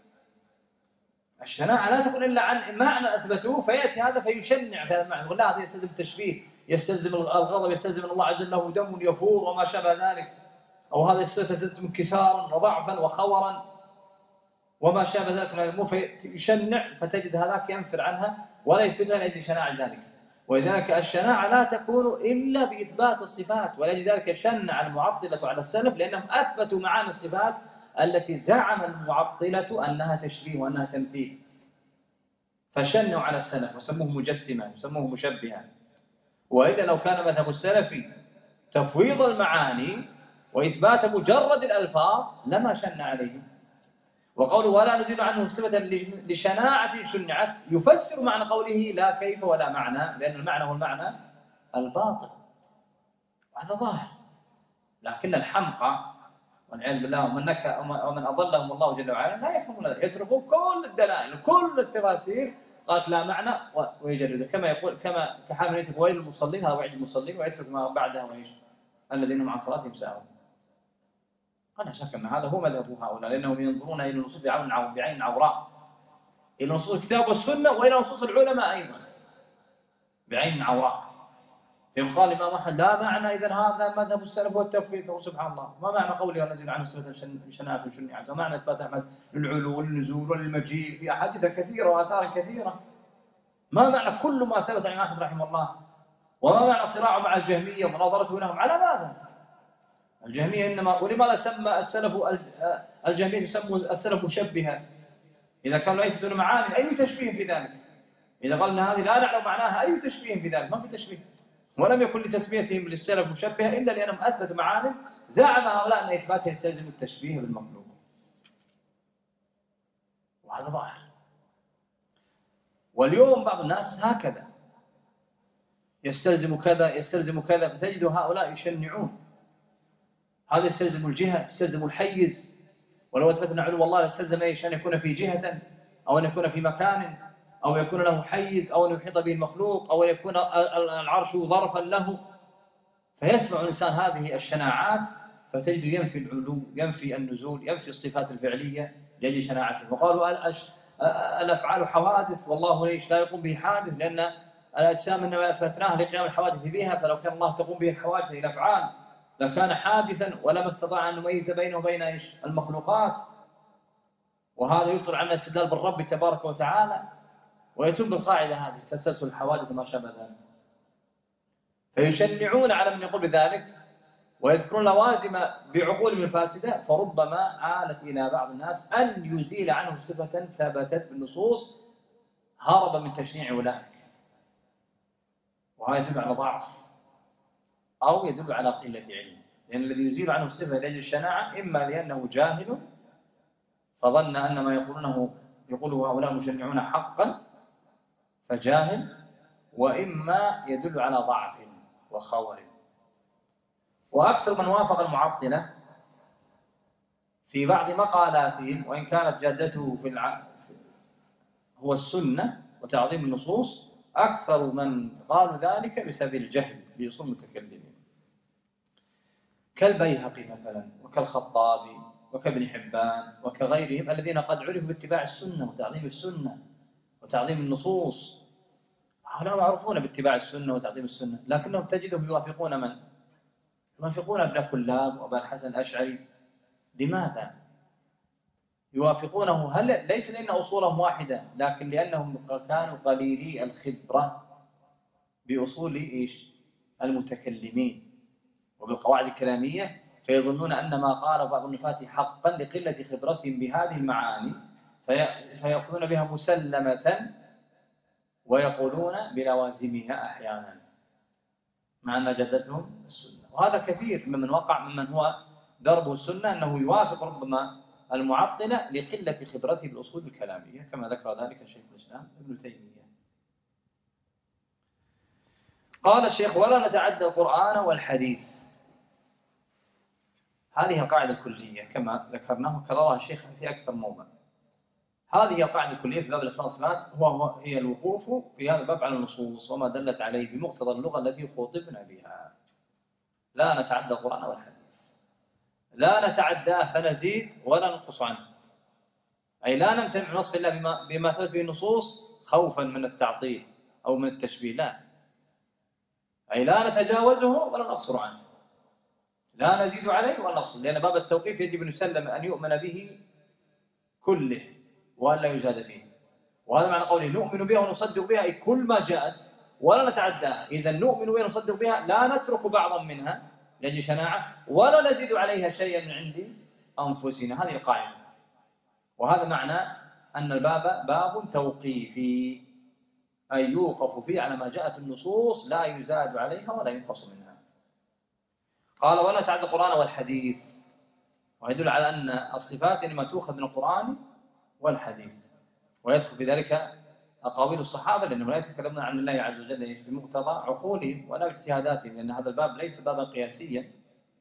الشناعة لا تكون إلا عن معنى أثبتوه، فيأتي هذا فيشنع في هذا المعنى، يقول لا هذا يستلزم التشبيه، يستلزم الغضب، يستلزم أن الله عز وجل له دم يفور وما شابه ذلك، أو هذا يستلزم انكسارا وضعفا وخورا وما شابه ذلك من الأمور، فيشنع، فتجد هذاك ينفر عنها ولا يثبتها لأجل شناع ذلك. ولذلك الشناعة لا تكون إلا بإثبات الصفات، ولذلك شنع المعطلة على السلف لأنهم أثبتوا معاني الصفات التي زعم المعطلة أنها تشبيه وأنها تمثيل، فشنوا على السلف وسموه مجسما وسموه مشبها. وإذا لو كان مذهب السلف تفويض المعاني وإثبات مجرد الألفاظ لما شن عليهم. وقوله ولا نزيل عنه صفة لشناعة شنعت يفسر معنى قوله لا كيف ولا معنى، لأن المعنى هو المعنى الباطل، وهذا ظاهر. لكن الحمقى والعياذ بالله ومن أضلهم الله جل وعلا لا يفهمون ذلك، يتركون كل الدلائل كل التفاسير قالت لا معنى ويجرد، كما يقول كحامل ويل المصلين، هذا وعيد المصلين، ويترك ما بعدها وإيش الذين هم عن صلاتهم ساهون. أنا شك أن هذا هو مذهب هؤلاء، لأنهم ينظرون إلى النصوص بعين عوراء، إلى نصوص الكتاب والسنة وإلى نصوص العلماء أيضا بعين عوراء. فيقال الإمام أحمد لا معنى، إذن هذا مذهب السلف والتفويض. سبحان الله، ما معنى قوله ونزل عنه صفة شناعة شنعت؟ ومعنى إثبات أحمد للعلو والنزول والمجيء في أحاديث كثيرة وآثار كثيرة. ما معنى كل ما ثبت عن أحمد رحمه الله؟ وما معنى صراعه مع الجهمية ومناظرته لهم على ماذا؟ الجهمية إنما، ولماذا سمى السلف الجهمية يسموا السلف مشبها؟ إذا كانوا لا يثبتون معاني أي تشبيه في ذلك؟ إذا قالنا هذه لا نعلم معناها أي تشبيه في ذلك؟ ما في تشبيه. ولم يكن لتسميتهم للسلف مشبهة إلا لأنهم أثبتوا معاني زعم هؤلاء أن إثباتها يستلزم التشبيه بالمخلوق، وهذا ظاهر. واليوم بعض الناس هكذا يستلزم كذا، فتجد هؤلاء يشنعون. هذا يستلزم الجهة، يستلزم الحيز، ولو أثبتنا علو الله يستلزم أيش؟ أن يكون في جهة، أو أن يكون في مكان، أو يكون له حيز، أو أن يحيط به المخلوق، أو يكون العرش ظرفا له. فيسمع الإنسان هذه الشناعات فتجد ينفي العلو، ينفي النزول، ينفي الصفات الفعلية لأجل شناعته. وقالوا الأفعال حوادث، والله ليش لا يقوم به حادث؟ لأن الأجسام إنما أثبتناها لقيام الحوادث بها، فلو كان الله تقوم به الحوادث الأفعال لكان حادثا ولما استطاع أن نميز بينه وبين المخلوقات. وهذا يبطل عنا الاستدلال بالرب تبارك وتعالى، ويتم بالقاعدة هذه تسلسل الحوادث وما شابه ذلك. فيشنعون على من يقول بذلك ويذكرون لوازم بعقولهم الفاسدة، فربما آلت إلى بعض الناس أن يزيل عنه صفة ثبتت بالنصوص هربا من تشنيع أولئك، وهذا يدل على ضعف أو يدل على قلة علم. لأن الذي يزيل عنه الصفة لأجل الشناعة إما لأنه جاهل فظن أن ما يقوله هؤلاء مشنعون حقا فجاهل، وإما يدل على ضعف وخور. وأكثر من وافق المعطلة في بعض مقالاتهم، وإن كانت جادته هو السنة وتعظيم النصوص، أكثر من قالوا ذلك بسبب الجهل بأصول المتكلمين، كالبيهقي مثلا وكالخطابي وكابن حبان وكغيرهم الذين قد عرفوا باتباع السنة وتعظيم السنة وتعظيم النصوص. هؤلاء معروفون باتباع السنة وتعظيم السنة، لكنهم تجدهم يوافقون من؟ يوافقون ابن كلاب وابا الحسن الأشعري. لماذا؟ يوافقونه هل ليس لأن أصولهم واحدة، لكن لأنهم كانوا قليلي الخبرة بأصول المتكلمين وبالقواعد الكلامية، فيظنون أن ما قال بعض النفاة حقا لقلة خبرتهم بهذه المعاني، فيأخذون بها مسلمة ويقولون بلوازمها أحيانا مع أن جدتهم السنة. وهذا كثير ممن وقع ممن هو دربه السنة أنه يوافق ربما المعطلة لقلة خبرته بالأصول الكلامية، كما ذكر ذلك شيخ الإسلام ابن تيمية. قال الشيخ: ولا نتعدى القرآن والحديث. هذه القاعدة الكلية كما ذكرناه كررها الشيخ في أكثر موضع. هذه القاعدة الكلية في باب الأسماء والصفات هي الوقوف في هذا الباب على النصوص وما دلت عليه بمقتضى اللغة التي خاطبنا بها. لا نتعدى القرآن والحديث، لا نتعداه فنزيد ولا ننقص عنه، أي لا نمتنع نصف الله بما ثبت به النصوص خوفا من التعطيل أو من التشبيه، لا، أي لا نتجاوزه ولا نقصر عنه، لا نزيد عليه ولا نقصر، لأن باب التوقيف يجب أن يسلم أن يؤمن به كله وأن لا يزاد فيه. وهذا معنى قوله نؤمن بها ونصدق بها، أي كل ما جاءت ولا نتعداها. إذا نؤمن بها ونصدق بها، لا نترك بعضا منها لأجل شناعة ولا نزيد عليها شيئا من عند أنفسنا. هذه القاعدة. وهذا معنى أن الباب باب توقيفي، أي يوقف فيه على ما جاءت النصوص لا يزاد عليها ولا ينقص منها. قال: ولا نتعدى القرآن والحديث. ويدل على أن الصفات إنما تؤخذ من القرآن والحديث، ويدخل في ذلك أقاويل الصحابة، لأنهم لا يتكلمون عن الله عز وجل بمقتضى عقولهم ولا باجتهاداتهم، لأن هذا الباب ليس بابا قياسيا،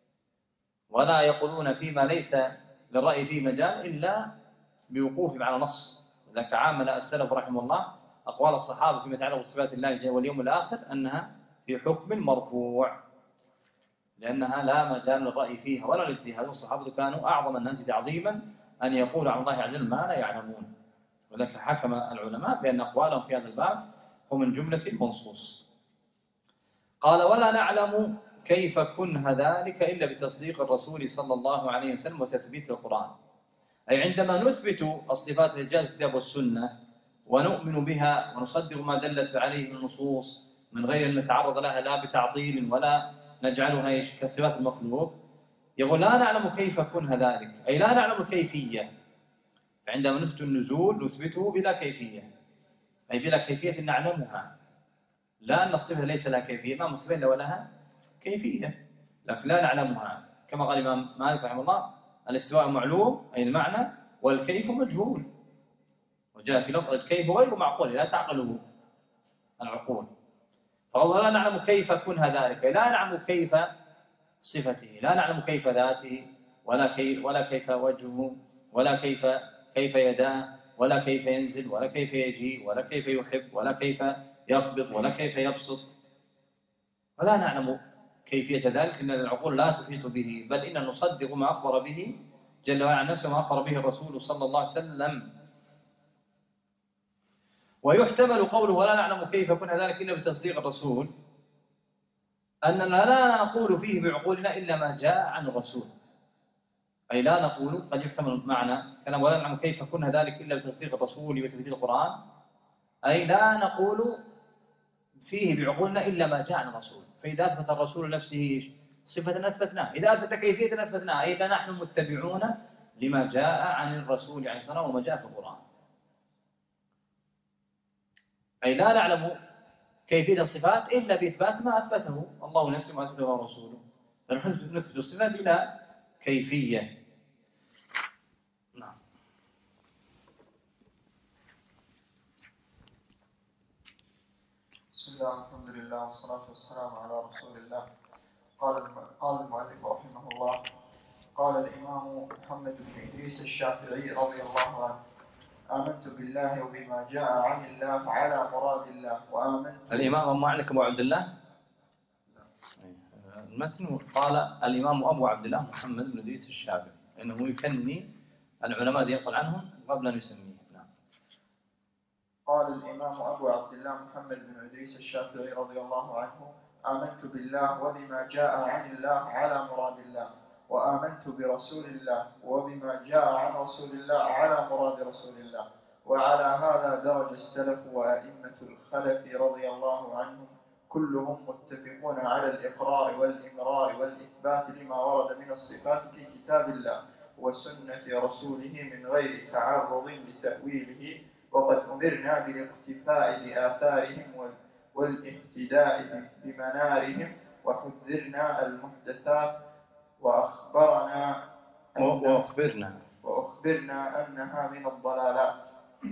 ولا يقولون فيما ليس للرأي فيه مجال إلا بوقوفهم على نص. لذلك عامل السلف رحمه الله أقوال الصحابة فيما يتعلق بصفات الله واليوم الآخر أنها في حكم مرفوع، لأنها لا مجال للرأي فيها ولا الاجتهاد. والصحابة كانوا أعظم الناس تعظيما أن يقول عن الله عز وجل ما لا يعلمون، ولذلك حكم العلماء بأن أقوالهم في هذا الباب هو من جملة المنصوص. قال: ولا نعلم كيف كنه ذلك إلا بتصديق الرسول صلى الله عليه وسلم وتثبيت القرآن، أي عندما نثبت الصفات التي جاءت في الكتاب والسنة ونؤمن بها ونصدق ما دلت عليه النصوص من غير أن نتعرض لها لا بتعطيل ولا نجعلها كصفات المخلوق، يقول لا نعلم كيف كنه ذلك، أي لا نعلم كيفية. عندما نثبت النزول نثبته بلا كيفية، أي بلا كيفية نعلمها، لا أن الصفة ليس لها كيفية، ما مصفة إلا ولها كيفية لكن لا نعلمها. كما قال الإمام مالك رحمه الله: الاستواء معلوم أي المعنى، والكيف مجهول. وجاء في لفظ الكيف غير معقول لا تعقله العقول. فقال: لا نعلم كيف كنه ذلك، لا نعلم كيف صفته، لا نعلم كيف ذاته ولا كيف وجهه ولا كيف يداه ولا كيف ينزل ولا كيف يجيء ولا كيف يحب ولا كيف يقبض ولا كيف يبسط، ولا نعلم كيفية ذلك، إن العقول لا تحيط به، بل إن نصدق ما أخبر به جل وعلا عن نفسه وما أخبر به الرسول صلى الله عليه وسلم. ويحتمل قوله ولا نعلم كيف كن ذلك إلا بتصديق الرسول أننا لا نقول فيه بعقولنا إلا ما جاء عن الرسول، أي لا نقول، قد يحتمل معنى كلام ولا نعلم كيف كن ذلك إلا بتصديق الرسول وتثبيت القرآن، أي لا نقول فيه بعقولنا إلا ما جاء عن الرسول. فإذا أثبت الرسول نفسه صفة أثبتناه، إذا أثبت كيفية أثبتناه، أي نحن متبعون لما جاء عن الرسول عليه الصلاة والسلام وما جاء في القرآن. أي لا نعلم كيفية الصفات إلا بإثبات ما أثبته الله نفسه وما أثبته رسوله، فنحن نثبت الصفة بلا كيفية. نعم. بسم الله والحمد لله والصلاة والسلام على رسول الله. قال المؤلف رحمه الله: قال الإمام محمد بن إدريس الشافعي رضي الله عنه: آمنت بالله وبما جاء عن الله على مراد الله، وآمنت. الإمام أبو عندك أبو عبد الله؟ المتن قال الإمام أبو عبد الله محمد بن إدريس الشافعي، إنه يكني العلماء الذي ينقل عنهم قبل أن يسميه. نعم. قال الإمام أبو عبد الله محمد بن إدريس الشافعي رضي الله عنه: آمنت بالله وبما جاء عن الله على مراد الله، وآمنت برسول الله وبما جاء عن رسول الله على مراد رسول الله. وعلى هذا درج السلف وأئمة الخلف رضي الله عنهم كلهم متفقون على الإقرار والإمرار والإثبات لما ورد من الصفات في كتاب الله وسنة رسوله من غير تعرض لتأويله. وقد أمرنا بالاقتفاء بآثارهم والاهتداء بمنارهم، وحذرنا المحدثات وأخبرنا أنها من الضلالات.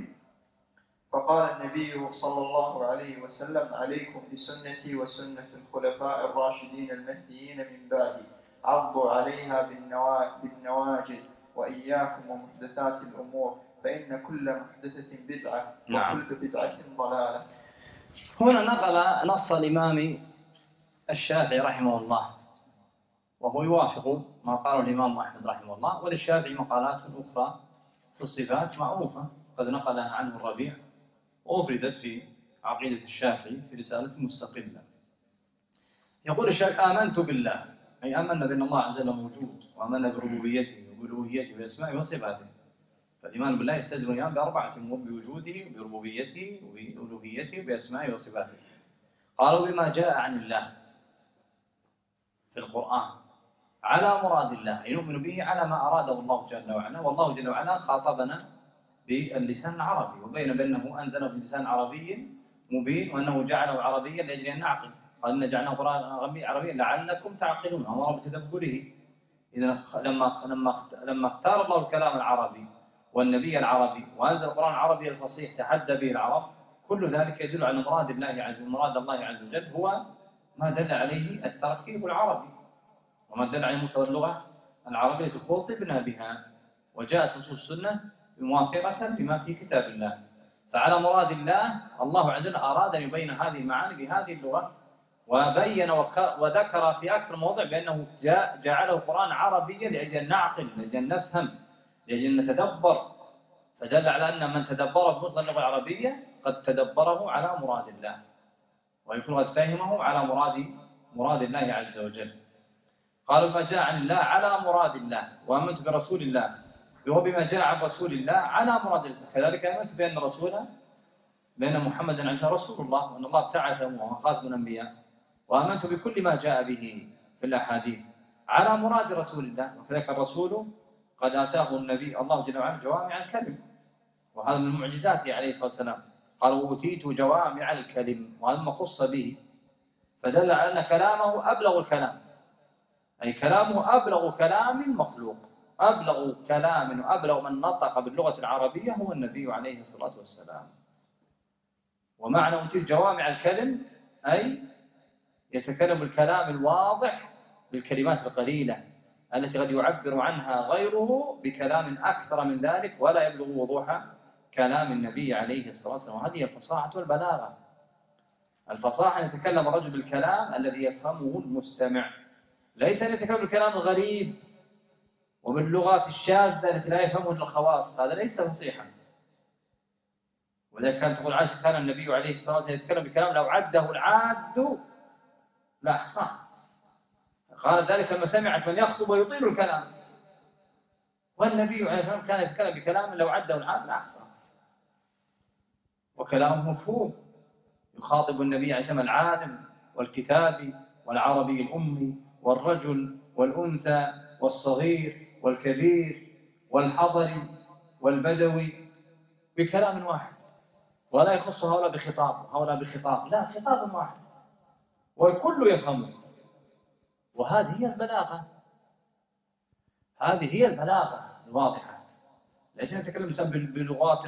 فقال النبي صلى الله عليه وسلم: عليكم بسنتي وسنة الخلفاء الراشدين المهديين من بعدي، عضوا عليها بالنواجذ، وإياكم ومحدثات الأمور، فإن كل محدثة بدعة وكل بدعة ضلالة. هنا نقل نص الإمام الشافعي رحمه الله، وهو يوافق ما قاله الإمام أحمد رحمه الله. وللشافعي مقالات أخرى في الصفات معروفة قد نقلها عنه الربيع، وأفردت في عقيدة الشافعي في رسالة مستقلة. يقول الشافعي: آمنت بالله، أي آمنا بأن الله عز وجل موجود، وآمنا بربوبيته وبألوهيته وأسمائه وصفاته. فالإيمان بالله يستلزم الإيمان بأربعة أمور: بوجوده وبربوبيته وبألوهيته وبأسمائه وصفاته. قالوا: بما جاء عن الله في القرآن على مراد الله، أي نؤمن به على ما أراده الله جل وعلا. والله جل وعلا خاطبنا باللسان العربي، وبين بأنه أنزله بلسان عربي مبين، وأنه جعله عربيا لأجل أن نعقل. قال: إن جعلناه قرآنا عربيا لعلكم تعقلون، أمر بتدبره. إذا لما اختار الله الكلام العربي والنبي العربي وأنزل القرآن العربي الفصيح تحدى به العرب، كل ذلك يدل على مراد الله عز وجل هو ما دل عليه التركيب العربي، وما دل عليه مقتضى اللغة العربية خطبنا بها، وجاءت نصوص السنة موافقة لما في كتاب الله. فعلى مراد الله عز وجل أراد أن يبين هذه المعاني بهذه اللغة، وبين وذكر في أكثر موضع بأنه جعله القرآن عربيا لأجل أن نعقل، لأجل أن نفهم، لأجل أن نتدبر. فدل على أن من تدبره بمقتضى اللغة العربية قد تدبره على مراد الله، ويكون قد فهمه على مراد الله عز وجل. قالوا: ما جاء عن الله على مراد الله، وآمنت برسول الله وبما جاء عن رسول الله على مراد الله. كذلك آمنت بأن محمدا عز رسول الله، وأن الله ابتعثه وهو خاتم الأنبياء. وآمنت بكل ما جاء به في الأحاديث على مراد رسول الله. وكذلك الرسول قد آتاه النبي الله جل وعلا جوامع الكلم، وهذا من معجزاته عليه الصلاة والسلام. قال: وأوتيت جوامع الكلم، وهذا ما خص به، فدل على أن كلامه أبلغ الكلام، أي كلامه أبلغ كلام مخلوق. أبلغ كلام وأبلغ من نطق باللغة العربية هو النبي عليه الصلاة والسلام. ومعنى أوتيت جوامع الكلم أي يتكلم الكلام الواضح بالكلمات القليلة التي قد يعبر عنها غيره بكلام أكثر من ذلك ولا يبلغ وضوح كلام النبي عليه الصلاة والسلام. وهذه الفصاحة والبلاغة. الفصاحة أن يتكلم الرجل بالكلام الذي يفهمه المستمع، ليس أن يتكلم بالكلام الغريب وباللغات الشاذة التي لا يفهمه إلا الخواص، هذا ليس فصيحا. ولذلك كانت تقول عائشة: كان النبي عليه الصلاة والسلام يتكلم بكلام لو عده العاد لا أحصاه. قال ذلك لما سمعت من يخطب ويطيل الكلام، والنبي عليه الصلاة والسلام كان يتكلم بكلام لو عده العاد لا أحصاه، وكلامه مفهوم. يخاطب النبي عليه الصلاة والسلام العالم والكتابي والعربي الأمي والرجل والأنثى والصغير والكبير والحضري والبدوي بكلام واحد، ولا يخص هؤلاء بخطاب وهؤلاء بخطاب، لا، خطاب واحد والكل يفهمه. وهذه هي البلاغة، هذه هي البلاغة الواضحة. ليش نتكلم بلغات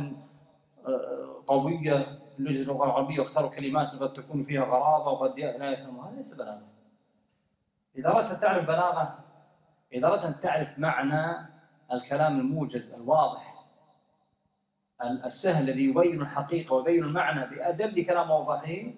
قوية باللغة العربية واختاروا كلمات قد تكون فيها غرابة وقد لا يفهمها؟ هذا ليس بلاغة. إذا أردت أن تعرف بلاغة، إذا أردت أن تعرف معنى الكلام الموجز الواضح السهل الذي يبين الحقيقة ويبين المعنى بأدل كلام واضحين،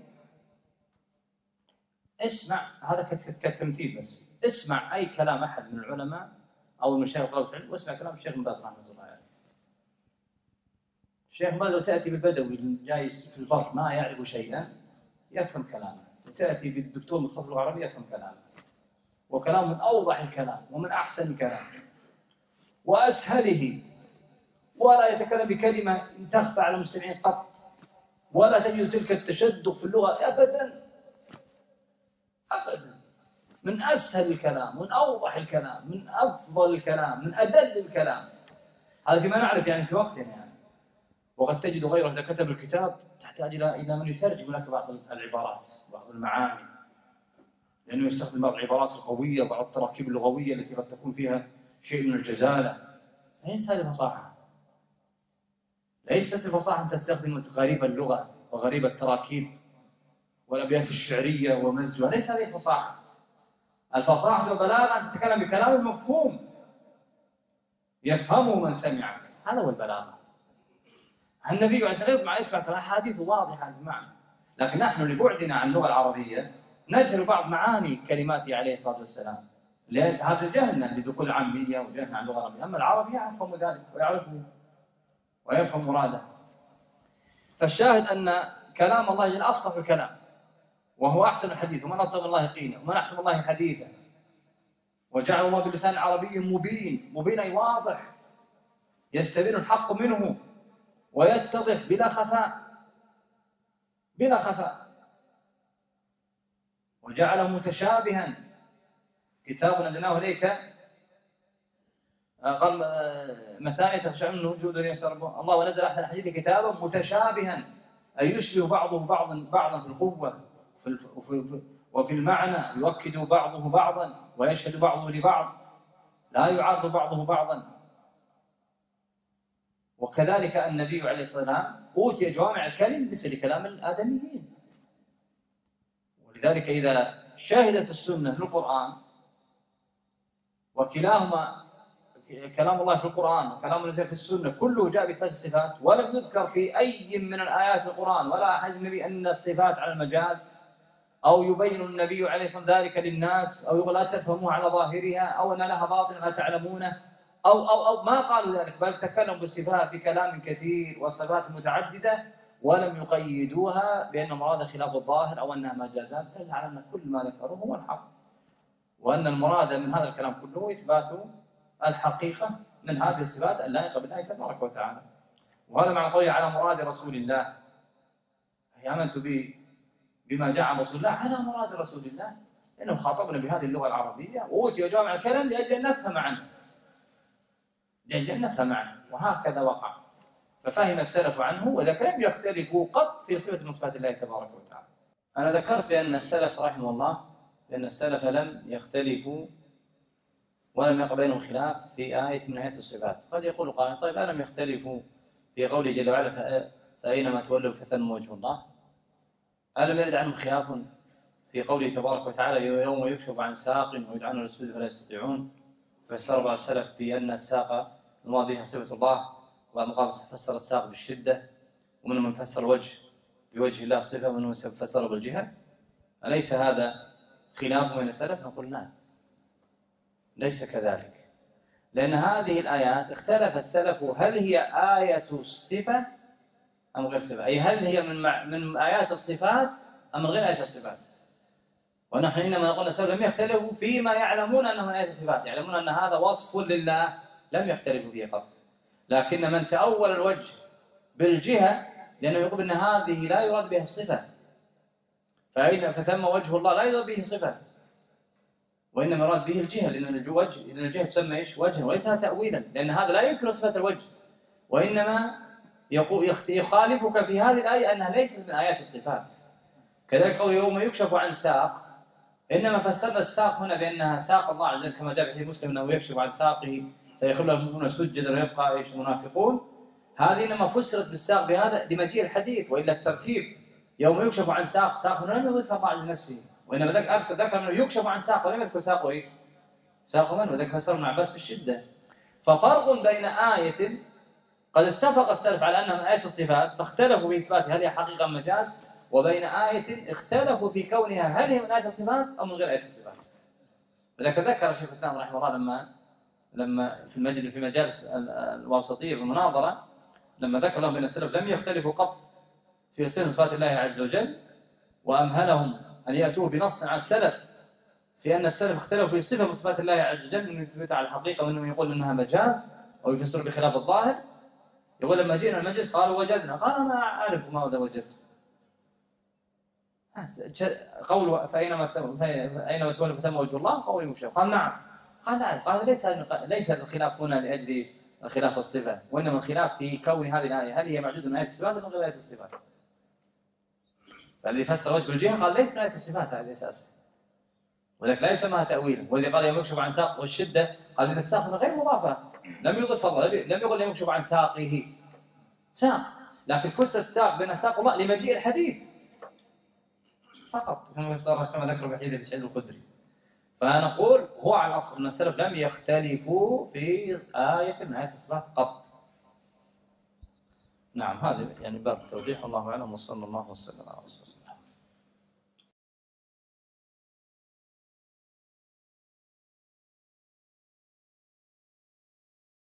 اسمع. هذا كتمثيل بس. اسمع أي كلام أحد من العلماء أو المشايخ طلبة العلم واسمع كلام الشيخ بن باز رحمه الله عليه. الشيخ بن باز تأتي بالبدوي جاي في البر ما يعرف شيئا يفهم كلامه، وتأتي بالدكتور مختص اللغة العربية يفهم كلامه، وكلام من أوضح الكلام ومن أحسن الكلام وأسهله، ولا يتكلم بكلمة تخفى على المستمعين قط، ولا تجد تلك التشدق في اللغة أبدا أبدا. من أسهل الكلام، من أوضح الكلام، من أفضل الكلام، من أدل الكلام. هذا فيما نعرف يعني في وقتنا يعني. وقد تجد غيره إذا كتب الكتاب تحتاج إلى من يترجم لك بعض العبارات، بعض المعاني، لأنه يستخدم بعض العبارات القوية وبعض التراكيب اللغوية التي قد تكون فيها شيء من الجزالة. ليست هذه الفصاحة، ليست الفصاحة أن تستخدم غريب اللغة وغريب التراكيب والأبيات الشعرية ومزجها، ليس هذه الفصاحة. الفصاحة والبلاغة أن تتكلم بكلام مفهوم يفهمه من سمعك، هذا هو البلاغة. النبي عليه الصلاة والسلام يسمع أحاديث واضحة المعنى، لكن نحن لبعدنا عن اللغة العربية نجهل بعض معاني كلماته عليه الصلاة والسلام، لأن هذا جهلنا لدخول العامية وجهلنا عن اللغة العربية. أما العربي يفهم ذلك ويعرفه ويفهم مراده. فالشاهد أن كلام الله جل أفصح الكلام، وهو أحسن الحديث، ومن أصدق الله قيلا ومن أحسن الله حديثا، وجعل الله بلسان عربي مبين أي واضح يستبين الحق منه ويتضح بلا خفاء، وجعله متشابها. كتاب نزلناه إليك قال مثانية تخشع منه وجود الله، ونزل أحسن الحديث كتابا متشابها أي يشبه بعضه بعضا في القوة وفي المعنى، يؤكد بعضه بعضا ويشهد بعضه لبعض، لا يعارض بعضه بعضا. وكذلك النبي عليه الصلاة والسلام أوتي جوامع الكلم مثل كلام الآدميين. ولذلك إذا شهدت السنة في القرآن، وكلاهما كلام الله في القرآن وكلام نزل في السنة كله جاء بإثبات الصفات، ولم يذكر في أي من الآيات القرآن ولا أحد النبي أن الصفات على المجاز، أو يبين النبي عليه الصلاة والسلام ذلك للناس، أو يقول لا تفهموها على ظاهرها، أو أن لها باطن لا تعلمونه، أو ما قالوا ذلك، بل تكلموا بالصفات بكلام كثير وصفات متعددة، ولم يقيدوها بأن المراد خلاف الظاهر أو أنها مجازات. دل على أن كل ما ذكروه هو الحق، وأن المراد من هذا الكلام كله إثبات الحقيقة من هذه الصفات اللائقة بالله تبارك وتعالى. وهذا مع قوله على مراد رسول الله، هي آمنت بما جاء عن رسول الله على مراد رسول الله، لأنه خاطبنا بهذه اللغة العربية وأوتي جوامع الكلام لأجل أن نفهم عنه، وهكذا وقع. ففهم السلف عنه، وذلك لم يختلفوا قط في صفة من صفات الله تبارك وتعالى. أنا ذكرت بأن السلف رحمه الله لأن السلف لم يختلفوا ولم يقع بينهم خلاف في آية من آيات الصفات. قد يقول قائل طيب ألم يختلفوا في قوله جل وعلا فأينما تولوا فثم وجه الله؟ ألم يرد عنهم خلاف في قوله تبارك وتعالى يوم يكشف عن ساق ويدعون للسجود فلا يستطيعون؟ فسر بعض السلف بأن الساق المراد بها صفة الله، وبعض قال فسر الساق بالشدة، ومنهم من فسر الوجه بوجه الله صفة، ومنهم من فسر بالجهة. أليس هذا خلاف بين السلف؟ نقول نعم، ليس كذلك، لأن هذه الآيات اختلف السلف هل هي آية الصفة أم غير صفة، أي هل هي من آيات الصفات أم من غير آيات الصفات. ونحن إنما نقول السلف لم يختلفوا فيما يعلمون أنه من آيات الصفات، يعلمون أن هذا وصف لله لم يختلفوا فيه قط. لكن من تأول الوجه بالجهة لأنه يقول أن هذه لا يراد بها الصفة، فثم وجه الله لا يراد به صفة، وإنما يراد به الجهة، لأن الجهة تسمى إيش؟ وجها، وليس تأويلا، لأن هذا لا ينكر صفة الوجه، وإنما يخالفك في هذه الآية أنها ليست من آيات الصفات. كذلك قول يوم يكشف عن ساق، إنما فسرنا الساق هنا بأنها ساق الله عز وجل كما جاء في مسلم أنه يكشف عن ساقه فيخل المؤمنون سجدا ويبقى إيش المنافقون. هذه إنما فسرت بالساق بهذا لمجيء الحديث، وإلا الترتيب يوم يكشف عن ساق هنا لم يضيفها الله عز نفسه، وإنما ذكر أنه يكشف عن ساق ولم يذكر ساقه إيش؟ ساق من؟ وذلك فسر ابن عباس بالشدة. ففرق بين آية قد اتفق السلف على أنها من آية الصفات فاختلفوا في إثباتها هل هي حقيقة مجاز، وبين آية اختلفوا في كونها هل هي من آية الصفات أو من غير آية الصفات. ولذلك ذكر الشيخ الإسلام رحمه الله لما لما في مجالس الواسطية في المناظرة، لما ذكر لهم أن السلف لم يختلفوا قط في صفات الله عز وجل، وأمهلهم أن يأتوا بنص عن السلف في أن السلف اختلفوا في صفة من صفات الله عز وجل، أنه يثبت على الحقيقة وأنه يقول أنها مجاز أو يفسر بخلاف الظاهر. يقول لما جئنا المجلس قالوا وجدنا، قال أنا أعرف ماذا وجدت. قول فأينما تولوا فثم وجه الله قول مشابه. قال نعم. قال نعم. قال ليس الخلاف هنا لأجل الخلاف الصفة، وإنما الخلاف في كون هذه الآية هل هي معدودة من آية الصفات أو من غير آية الصفات. فالذي فسر وجه الجهة قال ليس من آية الصفات هذه أساسا، ولكن لا يسمىها تأويلا. والذي قال يوم يكشف عن ساق والشدة قال إن الساق غير مضافة، لم يقل يوم يكشف عن ساقه ساق، لكن فسر الساق بين ساق الله لمجيء الحديث فقط، كما ذكر بحديث أبي سعيد الخدري. فنقول هو على الأصل أن السلف لم يختلفوا في آية من آيات الصفات قط. نعم، هذا يعني باب التوضيح. والله أعلم، وصلى الله وسلم على رسول الله.